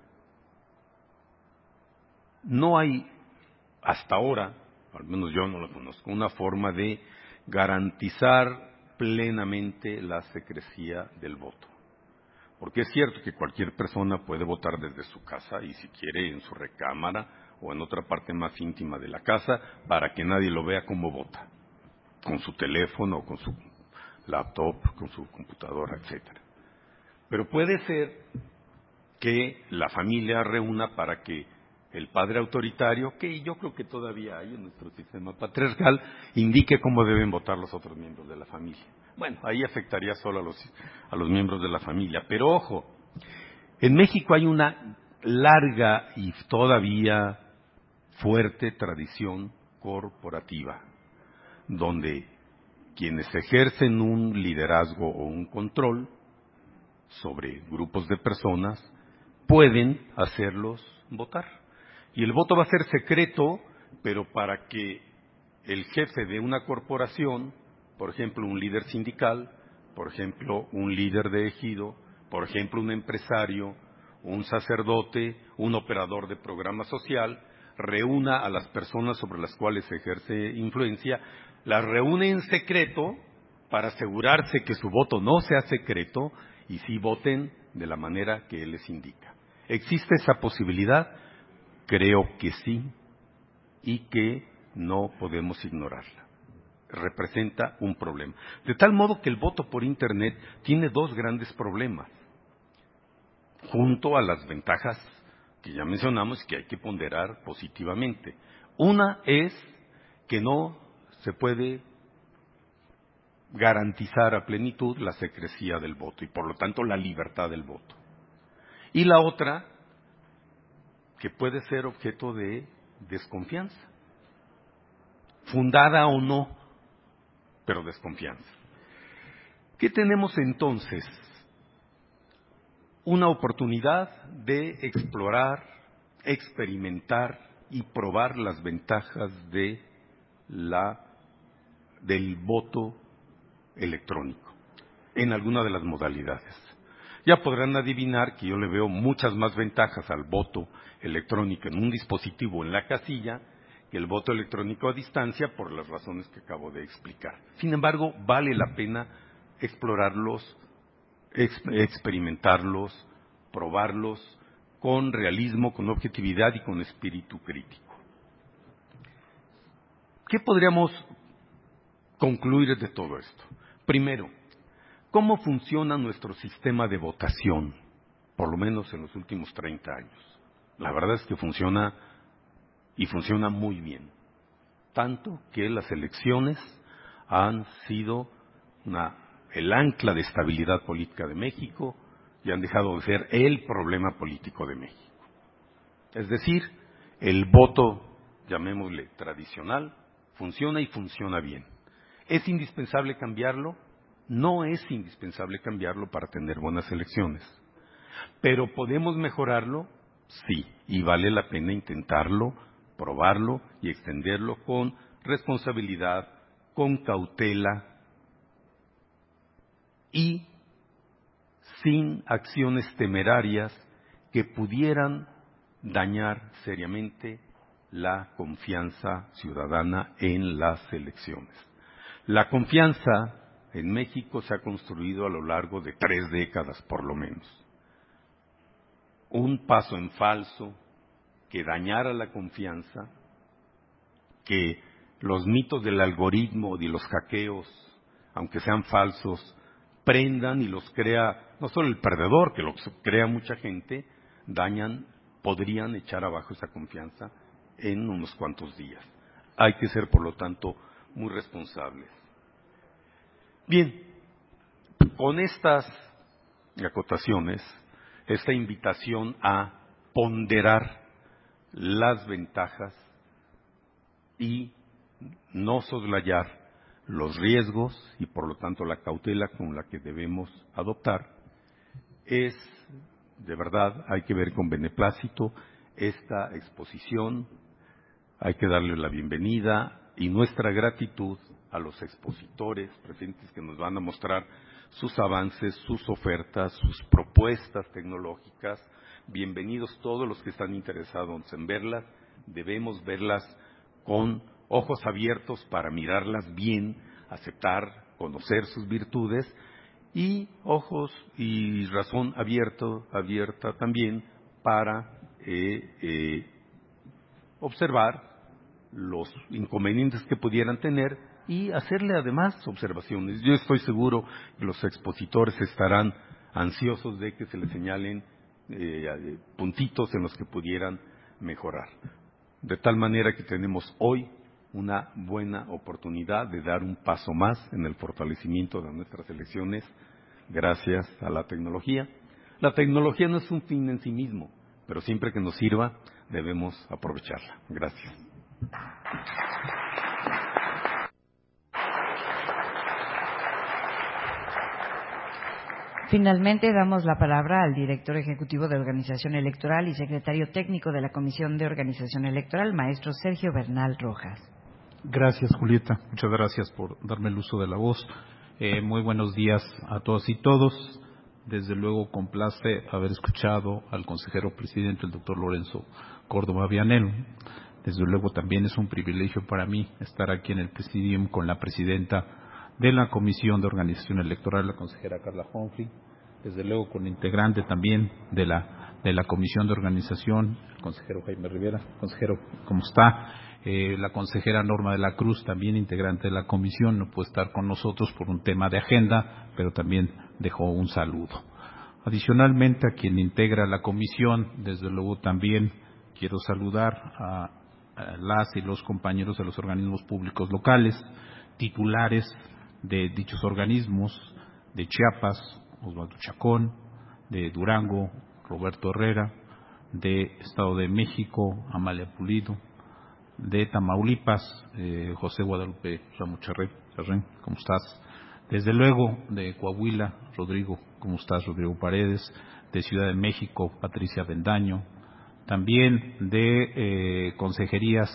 no hay hasta ahora, al menos yo no lo conozco, una forma de garantizar plenamente la secrecía del voto. Porque es cierto que cualquier persona puede votar desde su casa y si quiere en su recámara o en otra parte más íntima de la casa para que nadie lo vea cómo vota, con su teléfono, con su laptop, con su computadora, etcétera. Pero puede ser que la familia reúna para que el padre autoritario, que yo creo que todavía hay en nuestro sistema patriarcal, indique cómo deben votar los otros miembros de la familia. Bueno, ahí afectaría solo a los, a los miembros de la familia. Pero ojo, en México hay una larga y todavía fuerte tradición corporativa, donde quienes ejercen un liderazgo o un control sobre grupos de personas pueden hacerlos votar. Y el voto va a ser secreto, pero para que el jefe de una corporación, por ejemplo, un líder sindical, por ejemplo, un líder de ejido, por ejemplo, un empresario, un sacerdote, un operador de programa social, reúna a las personas sobre las cuales ejerce influencia, las reúne en secreto para asegurarse que su voto no sea secreto y sí voten de la manera que él les indica. ¿Existe esa posibilidad? Creo que sí y que no podemos ignorarla. Representa un problema. De tal modo que el voto por Internet tiene dos grandes problemas, junto a las ventajas que ya mencionamos y que hay que ponderar positivamente. Una es que no se puede garantizar a plenitud la secrecía del voto y por lo tanto la libertad del voto. Y la otra, que puede ser objeto de desconfianza, fundada o no, pero desconfianza. ¿Qué tenemos entonces? Una oportunidad de explorar, experimentar y probar las ventajas de la, del voto electrónico en alguna de las modalidades. Ya podrán adivinar que yo le veo muchas más ventajas al voto electrónico en un dispositivo en la casilla que el voto electrónico a distancia por las razones que acabo de explicar. Sin embargo, vale la pena explorarlos, ex- experimentarlos, probarlos con realismo, con objetividad y con espíritu crítico. ¿Qué podríamos concluir de todo esto? Primero, ¿cómo funciona nuestro sistema de votación? Por lo menos en los últimos treinta años. La verdad es que funciona y funciona muy bien. Tanto que las elecciones han sido una, el ancla de estabilidad política de México y han dejado de ser el problema político de México. Es decir, el voto, llamémosle tradicional, funciona y funciona bien. ¿Es indispensable cambiarlo? No es indispensable cambiarlo para tener buenas elecciones, pero podemos mejorarlo Sí, y vale la pena intentarlo, probarlo y extenderlo con responsabilidad, con cautela y sin acciones temerarias que pudieran dañar seriamente la confianza ciudadana en las elecciones. La confianza en México se ha construido a lo largo de tres décadas, por lo menos. Un paso en falso que dañara la confianza, que los mitos del algoritmo y los hackeos, aunque sean falsos, prendan y los crea, no solo el perdedor, que los crea mucha gente, dañan, podrían echar abajo esa confianza en unos cuantos días. Hay que ser, por lo tanto, muy responsables. Bien, con estas acotaciones, esta invitación a ponderar las ventajas y no soslayar los riesgos y por lo tanto la cautela con la que debemos adoptar, es, de verdad, hay que ver con beneplácito esta exposición, hay que darle la bienvenida y nuestra gratitud a los expositores presentes que nos van a mostrar sus avances, sus ofertas, sus propuestas tecnológicas. Bienvenidos todos los que están interesados en verlas. Debemos verlas con ojos abiertos para mirarlas bien, aceptar, conocer sus virtudes y ojos y razón abierto, abierta también para eh, eh, observar los inconvenientes que pudieran tener y hacerle además observaciones. Yo estoy seguro que los expositores estarán ansiosos de que se les señalen eh, puntitos en los que pudieran mejorar. De tal manera que tenemos hoy una buena oportunidad de dar un paso más en el fortalecimiento de nuestras elecciones gracias a la tecnología. La tecnología no es un fin en sí mismo, pero siempre que nos sirva debemos aprovecharla. Gracias. Finalmente damos la palabra al director ejecutivo de Organización Electoral y secretario técnico de la Comisión de Organización Electoral, maestro Sergio Bernal Rojas. Gracias, Julieta. Muchas gracias por darme el uso de la voz. Eh, muy buenos días a todas y todos. Desde luego complace haber escuchado al consejero presidente, el doctor Lorenzo Córdoba Vianelo. Desde luego también es un privilegio para mí estar aquí en el presidium con la presidenta de la Comisión de Organización Electoral, la consejera Carla Humphrey. Desde luego con integrante también de la de la Comisión de Organización, el consejero Jaime Rivera. Consejero, ¿cómo está? Eh, la consejera Norma de la Cruz, también integrante de la comisión, no puede estar con nosotros por un tema de agenda, pero también dejó un saludo. Adicionalmente, a quien integra la comisión, desde luego también quiero saludar a, a las y los compañeros de los organismos públicos locales, titulares de dichos organismos, de Chiapas, Osvaldo Chacón, de Durango, Roberto Herrera, de Estado de México, Amalia Pulido, de Tamaulipas, eh, José Guadalupe Ramucharrén, ¿cómo estás? Desde luego de Coahuila, Rodrigo, ¿cómo estás? Rodrigo Paredes, de Ciudad de México, Patricia Bendaño, también de eh, consejerías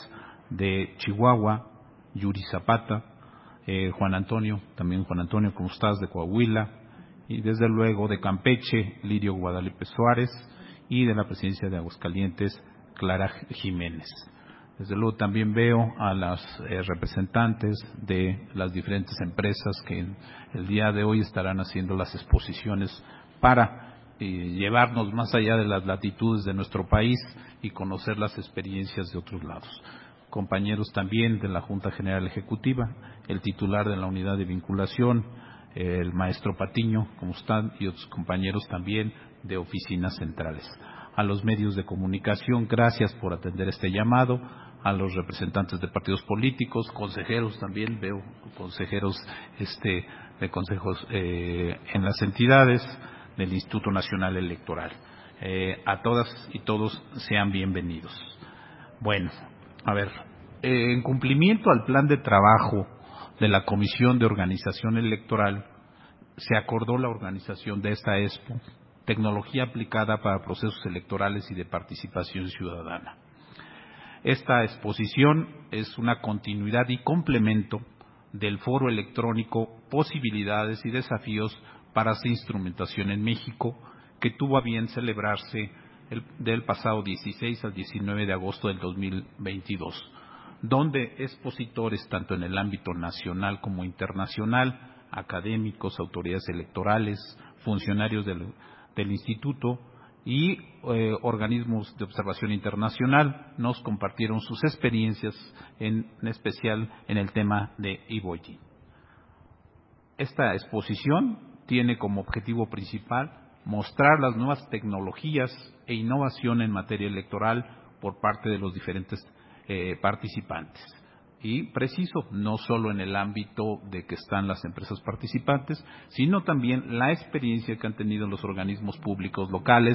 de Chihuahua, Yuri Zapata, eh, Juan Antonio, también Juan Antonio, ¿cómo estás? De Coahuila, y desde luego de Campeche, Lirio Guadalupe Suárez, y de la presidencia de Aguascalientes, Clara Jiménez. Desde luego también veo a las eh, representantes de las diferentes empresas que el día de hoy estarán haciendo las exposiciones para eh, llevarnos más allá de las latitudes de nuestro país y conocer las experiencias de otros lados. Compañeros también de la Junta General Ejecutiva, el titular de la Unidad de Vinculación, eh, el maestro Patiño, como están, y otros compañeros también de oficinas centrales. A los medios de comunicación, gracias por atender este llamado. A los representantes de partidos políticos, consejeros también, veo consejeros este, de consejos eh, en las entidades del Instituto Nacional Electoral. Eh, a todas y todos sean bienvenidos. Bueno, a ver, eh, en cumplimiento al plan de trabajo de la Comisión de Organización Electoral, se acordó la organización de esta expo tecnología aplicada para procesos electorales y de participación ciudadana. Esta exposición es una continuidad y complemento del foro electrónico Posibilidades y Desafíos para su instrumentación en México, que tuvo a bien celebrarse el, del pasado dieciséis al diecinueve de agosto del dos mil veintidós, donde expositores tanto en el ámbito nacional como internacional, académicos, autoridades electorales, funcionarios del, del instituto y eh, organismos de observación internacional nos compartieron sus experiencias, en, en especial en el tema de e-voting. Esta exposición tiene como objetivo principal mostrar las nuevas tecnologías e innovación en materia electoral por parte de los diferentes eh, participantes. Y preciso, no solo en el ámbito de que están las empresas participantes, sino también la experiencia que han tenido los organismos públicos locales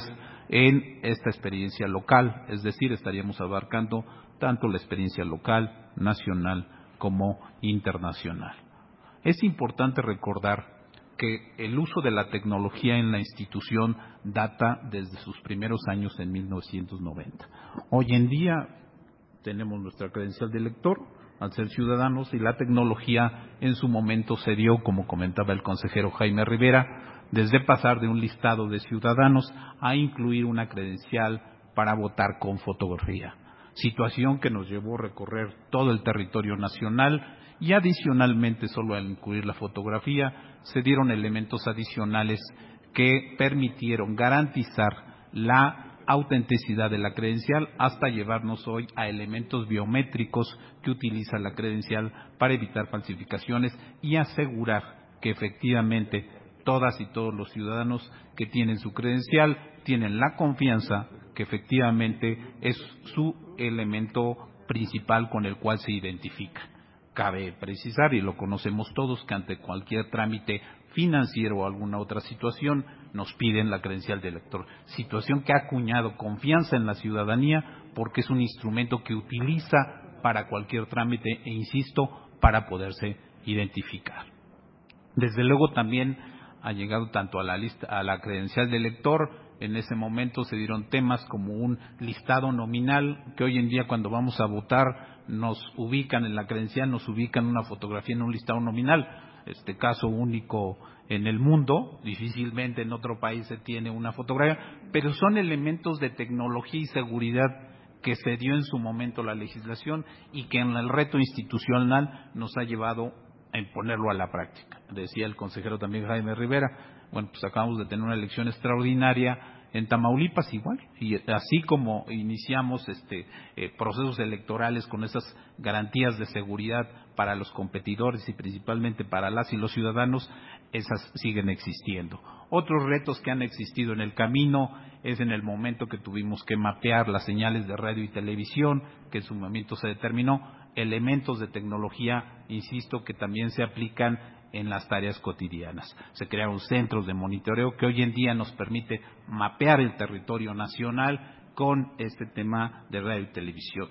en esta experiencia local, es decir, estaríamos abarcando tanto la experiencia local, nacional, como internacional. Es importante recordar que el uso de la tecnología en la institución data desde sus primeros años en mil novecientos noventa. Hoy en día tenemos nuestra credencial de elector al ser ciudadanos y la tecnología en su momento se dio, como comentaba el consejero Jaime Rivera, desde pasar de un listado de ciudadanos a incluir una credencial para votar con fotografía, situación que nos llevó a recorrer todo el territorio nacional y adicionalmente solo al incluir la fotografía se dieron elementos adicionales que permitieron garantizar la autenticidad de la credencial hasta llevarnos hoy a elementos biométricos que utiliza la credencial para evitar falsificaciones y asegurar que efectivamente todas y todos los ciudadanos que tienen su credencial tienen la confianza que efectivamente es su elemento principal con el cual se identifica. Cabe precisar, y lo conocemos todos, que ante cualquier trámite financiero o alguna otra situación nos piden la credencial de elector, situación que ha acuñado confianza en la ciudadanía porque es un instrumento que utiliza para cualquier trámite e insisto, para poderse identificar. Desde luego también ha llegado tanto a la lista, a la credencial de elector. En ese momento se dieron temas como un listado nominal, que hoy en día cuando vamos a votar nos ubican en la credencial, nos ubican una fotografía en un listado nominal, este caso único en el mundo, difícilmente en otro país se tiene una fotografía, pero son elementos de tecnología y seguridad que se dio en su momento la legislación y que en el reto institucional nos ha llevado a ponerlo a la práctica. Decía el consejero también Jaime Rivera, bueno, pues acabamos de tener una elección extraordinaria en Tamaulipas igual, y así como iniciamos este eh, procesos electorales con esas garantías de seguridad para los competidores y principalmente para las y los ciudadanos, esas siguen existiendo. Otros retos que han existido en el camino es en el momento que tuvimos que mapear las señales de radio y televisión, que en su momento se determinó, elementos de tecnología, insisto, que también se aplican en las tareas cotidianas. Se crearon centros de monitoreo que hoy en día nos permite mapear el territorio nacional con este tema de radio y televisión.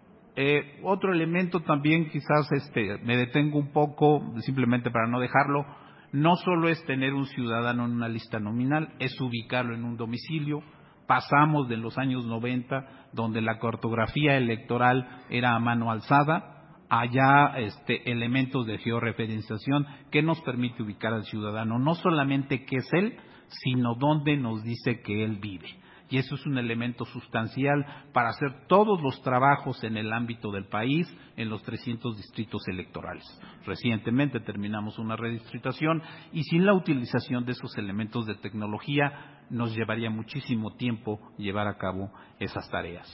Eh, otro elemento también, quizás este, me detengo un poco, simplemente para no dejarlo, no solo es tener un ciudadano en una lista nominal, es ubicarlo en un domicilio. Pasamos de los años noventa, donde la cartografía electoral era a mano alzada, allá este, elementos de georreferenciación que nos permite ubicar al ciudadano, no solamente qué es él, sino dónde nos dice que él vive. Y eso es un elemento sustancial para hacer todos los trabajos en el ámbito del país, en los trescientos distritos electorales. Recientemente terminamos una redistritación y sin la utilización de esos elementos de tecnología nos llevaría muchísimo tiempo llevar a cabo esas tareas.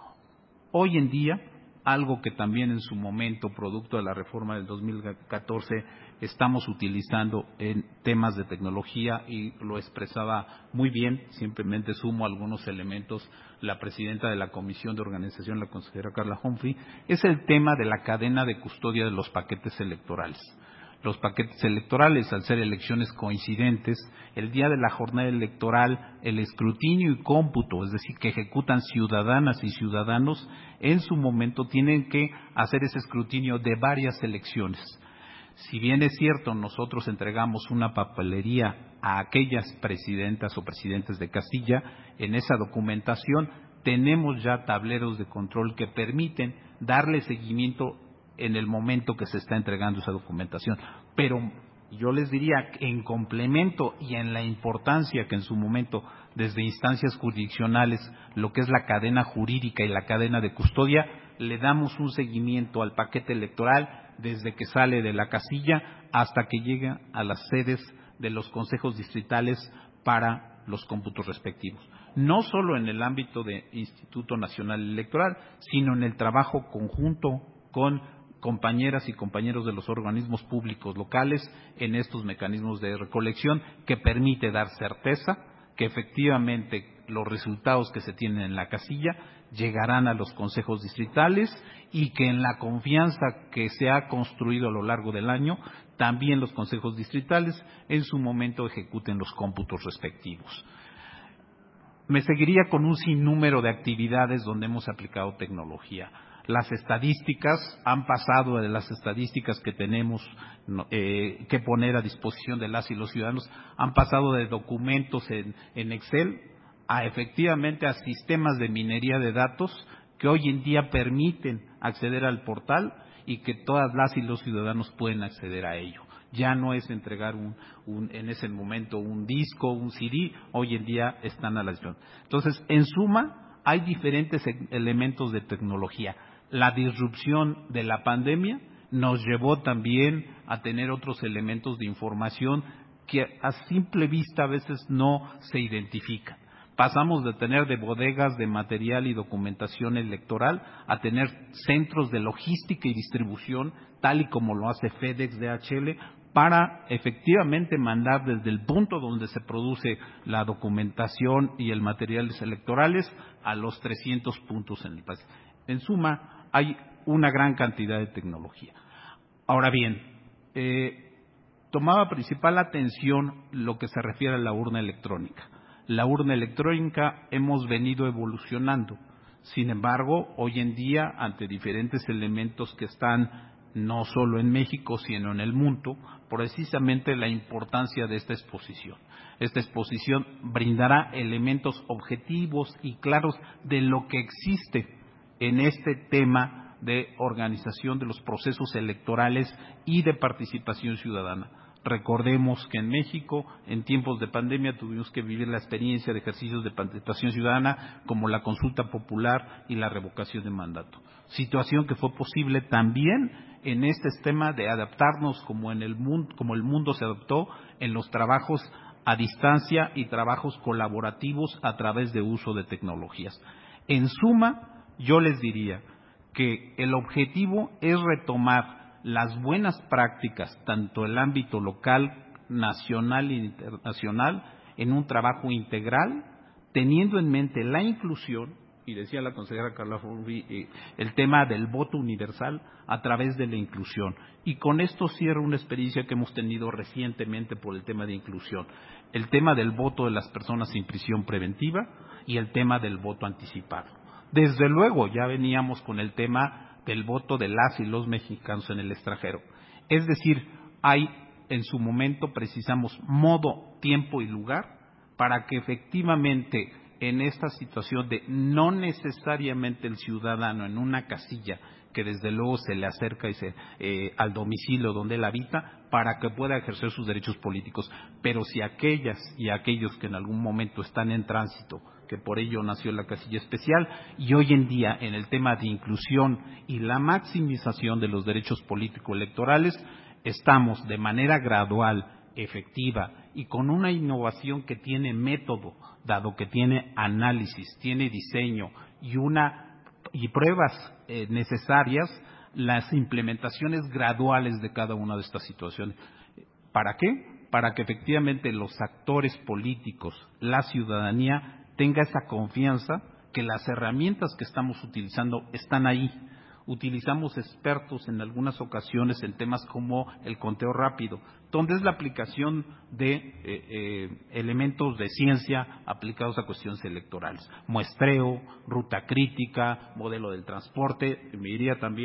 Hoy en día, algo que también en su momento, producto de la reforma del dos mil catorce, estamos utilizando en temas de tecnología y lo expresaba muy bien, simplemente sumo algunos elementos, la presidenta de la Comisión de Organización, la consejera Carla Humphrey, es el tema de la cadena de custodia de los paquetes electorales. Los paquetes electorales, al ser elecciones coincidentes, el día de la jornada electoral, el escrutinio y cómputo, es decir, que ejecutan ciudadanas y ciudadanos, en su momento tienen que hacer ese escrutinio de varias elecciones. Si bien es cierto, nosotros entregamos una papelería a aquellas presidentas o presidentes de casilla, en esa documentación tenemos ya tableros de control que permiten darle seguimiento en el momento que se está entregando esa documentación. Pero yo les diría que en complemento y en la importancia que en su momento desde instancias jurisdiccionales, lo que es la cadena jurídica y la cadena de custodia, le damos un seguimiento al paquete electoral desde que sale de la casilla hasta que llega a las sedes de los consejos distritales para los cómputos respectivos. No solo en el ámbito del Instituto Nacional Electoral, sino en el trabajo conjunto con compañeras y compañeros de los organismos públicos locales en estos mecanismos de recolección que permite dar certeza que efectivamente los resultados que se tienen en la casilla llegarán a los consejos distritales y que en la confianza que se ha construido a lo largo del año, también los consejos distritales en su momento ejecuten los cómputos respectivos. Me seguiría con un sinnúmero de actividades donde hemos aplicado tecnología. Las estadísticas han pasado de las estadísticas que tenemos eh, que poner a disposición de las y los ciudadanos, han pasado de documentos en, en Excel a efectivamente a sistemas de minería de datos que hoy en día permiten acceder al portal y que todas las y los ciudadanos pueden acceder a ello. Ya no es entregar un, un, en ese momento un disco, un C D, hoy en día están a la disposición. Entonces, en suma, hay diferentes elementos de tecnología. La disrupción de la pandemia nos llevó también a tener otros elementos de información que a simple vista a veces no se identifican. Pasamos de tener de bodegas de material y documentación electoral a tener centros de logística y distribución, tal y como lo hace FedEx, D H L, para efectivamente mandar desde el punto donde se produce la documentación y el materiales electorales a los trescientos puntos en el país. En suma, hay una gran cantidad de tecnología. Ahora bien, eh, tomaba principal atención lo que se refiere a la urna electrónica. La urna electrónica hemos venido evolucionando. Sin embargo, hoy en día, ante diferentes elementos que están no solo en México, sino en el mundo, precisamente la importancia de esta exposición. Esta exposición brindará elementos objetivos y claros de lo que existe en este tema de organización de los procesos electorales y de participación ciudadana. Recordemos que en México, en tiempos de pandemia, tuvimos que vivir la experiencia de ejercicios de participación ciudadana como la consulta popular y la revocación de mandato. Situación que fue posible también en este tema de adaptarnos como en el mundo, como el mundo se adaptó en los trabajos a distancia y trabajos colaborativos a través de uso de tecnologías. En suma, yo les diría que el objetivo es retomar las buenas prácticas, tanto en el ámbito local, nacional e internacional, en un trabajo integral, teniendo en mente la inclusión, y decía la consejera Carla Furby, eh, el tema del voto universal a través de la inclusión. Y con esto cierro una experiencia que hemos tenido recientemente por el tema de inclusión. El tema del voto de las personas sin prisión preventiva y el tema del voto anticipado. Desde luego ya veníamos con el tema del voto de las y los mexicanos en el extranjero. Es decir, hay en su momento precisamos modo, tiempo y lugar para que efectivamente en esta situación de no necesariamente el ciudadano en una casilla que desde luego se le acerca y se, eh, al domicilio donde él habita para que pueda ejercer sus derechos políticos, pero si aquellas y aquellos que en algún momento están en tránsito, que por ello nació la casilla especial, y hoy en día en el tema de inclusión y la maximización de los derechos político-electorales, estamos de manera gradual, efectiva y con una innovación que tiene método, dado que tiene análisis, tiene diseño y una y pruebas eh, necesarias, las implementaciones graduales de cada una de estas situaciones. ¿Para qué? Para que efectivamente los actores políticos, la ciudadanía, tenga esa confianza que las herramientas que estamos utilizando están ahí. Utilizamos expertos en algunas ocasiones en temas como el conteo rápido, donde es la aplicación de eh, eh, elementos de ciencia aplicados a cuestiones electorales. Muestreo, ruta crítica, modelo del transporte, me diría también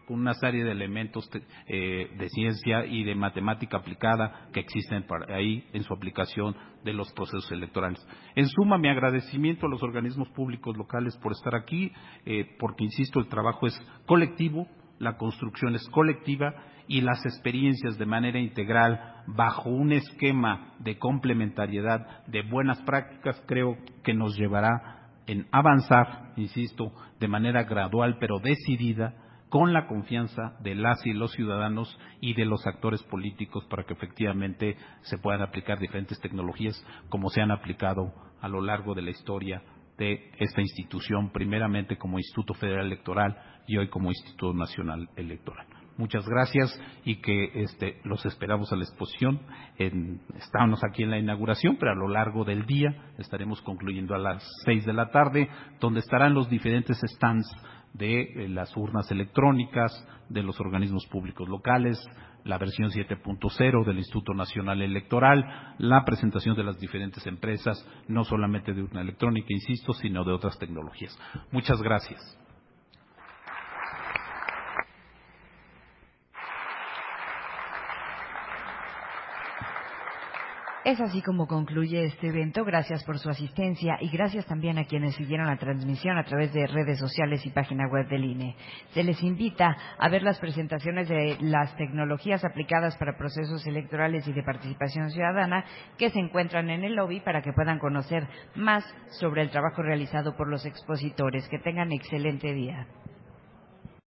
con una serie de elementos eh, de ciencia y de matemática aplicada que existen para ahí en su aplicación de los procesos electorales. En suma, mi agradecimiento a los organismos públicos locales por estar aquí, eh, porque, insisto, el trabajo es colectivo, la construcción es colectiva y las experiencias de manera integral bajo un esquema de complementariedad de buenas prácticas creo que nos llevará en avanzar, insisto, de manera gradual pero decidida, con la confianza de las y los ciudadanos y de los actores políticos para que efectivamente se puedan aplicar diferentes tecnologías como se han aplicado a lo largo de la historia de esta institución, primeramente como Instituto Federal Electoral y hoy como Instituto Nacional Electoral. Muchas gracias y que este, los esperamos a la exposición. En, estamos aquí en la inauguración, pero a lo largo del día estaremos concluyendo a las seis de la tarde, donde estarán los diferentes stands de eh, las urnas electrónicas, de los organismos públicos locales, la versión siete punto cero del Instituto Nacional Electoral, la presentación de las diferentes empresas, no solamente de urna electrónica, insisto, sino de otras tecnologías. Muchas gracias. Es así como concluye este evento. Gracias por su asistencia y gracias también a quienes siguieron la transmisión a través de redes sociales y página web del I N E. Se les invita a ver las presentaciones de las tecnologías aplicadas para procesos electorales y de participación ciudadana que se encuentran en el lobby para que puedan conocer más sobre el trabajo realizado por los expositores. Que tengan excelente día.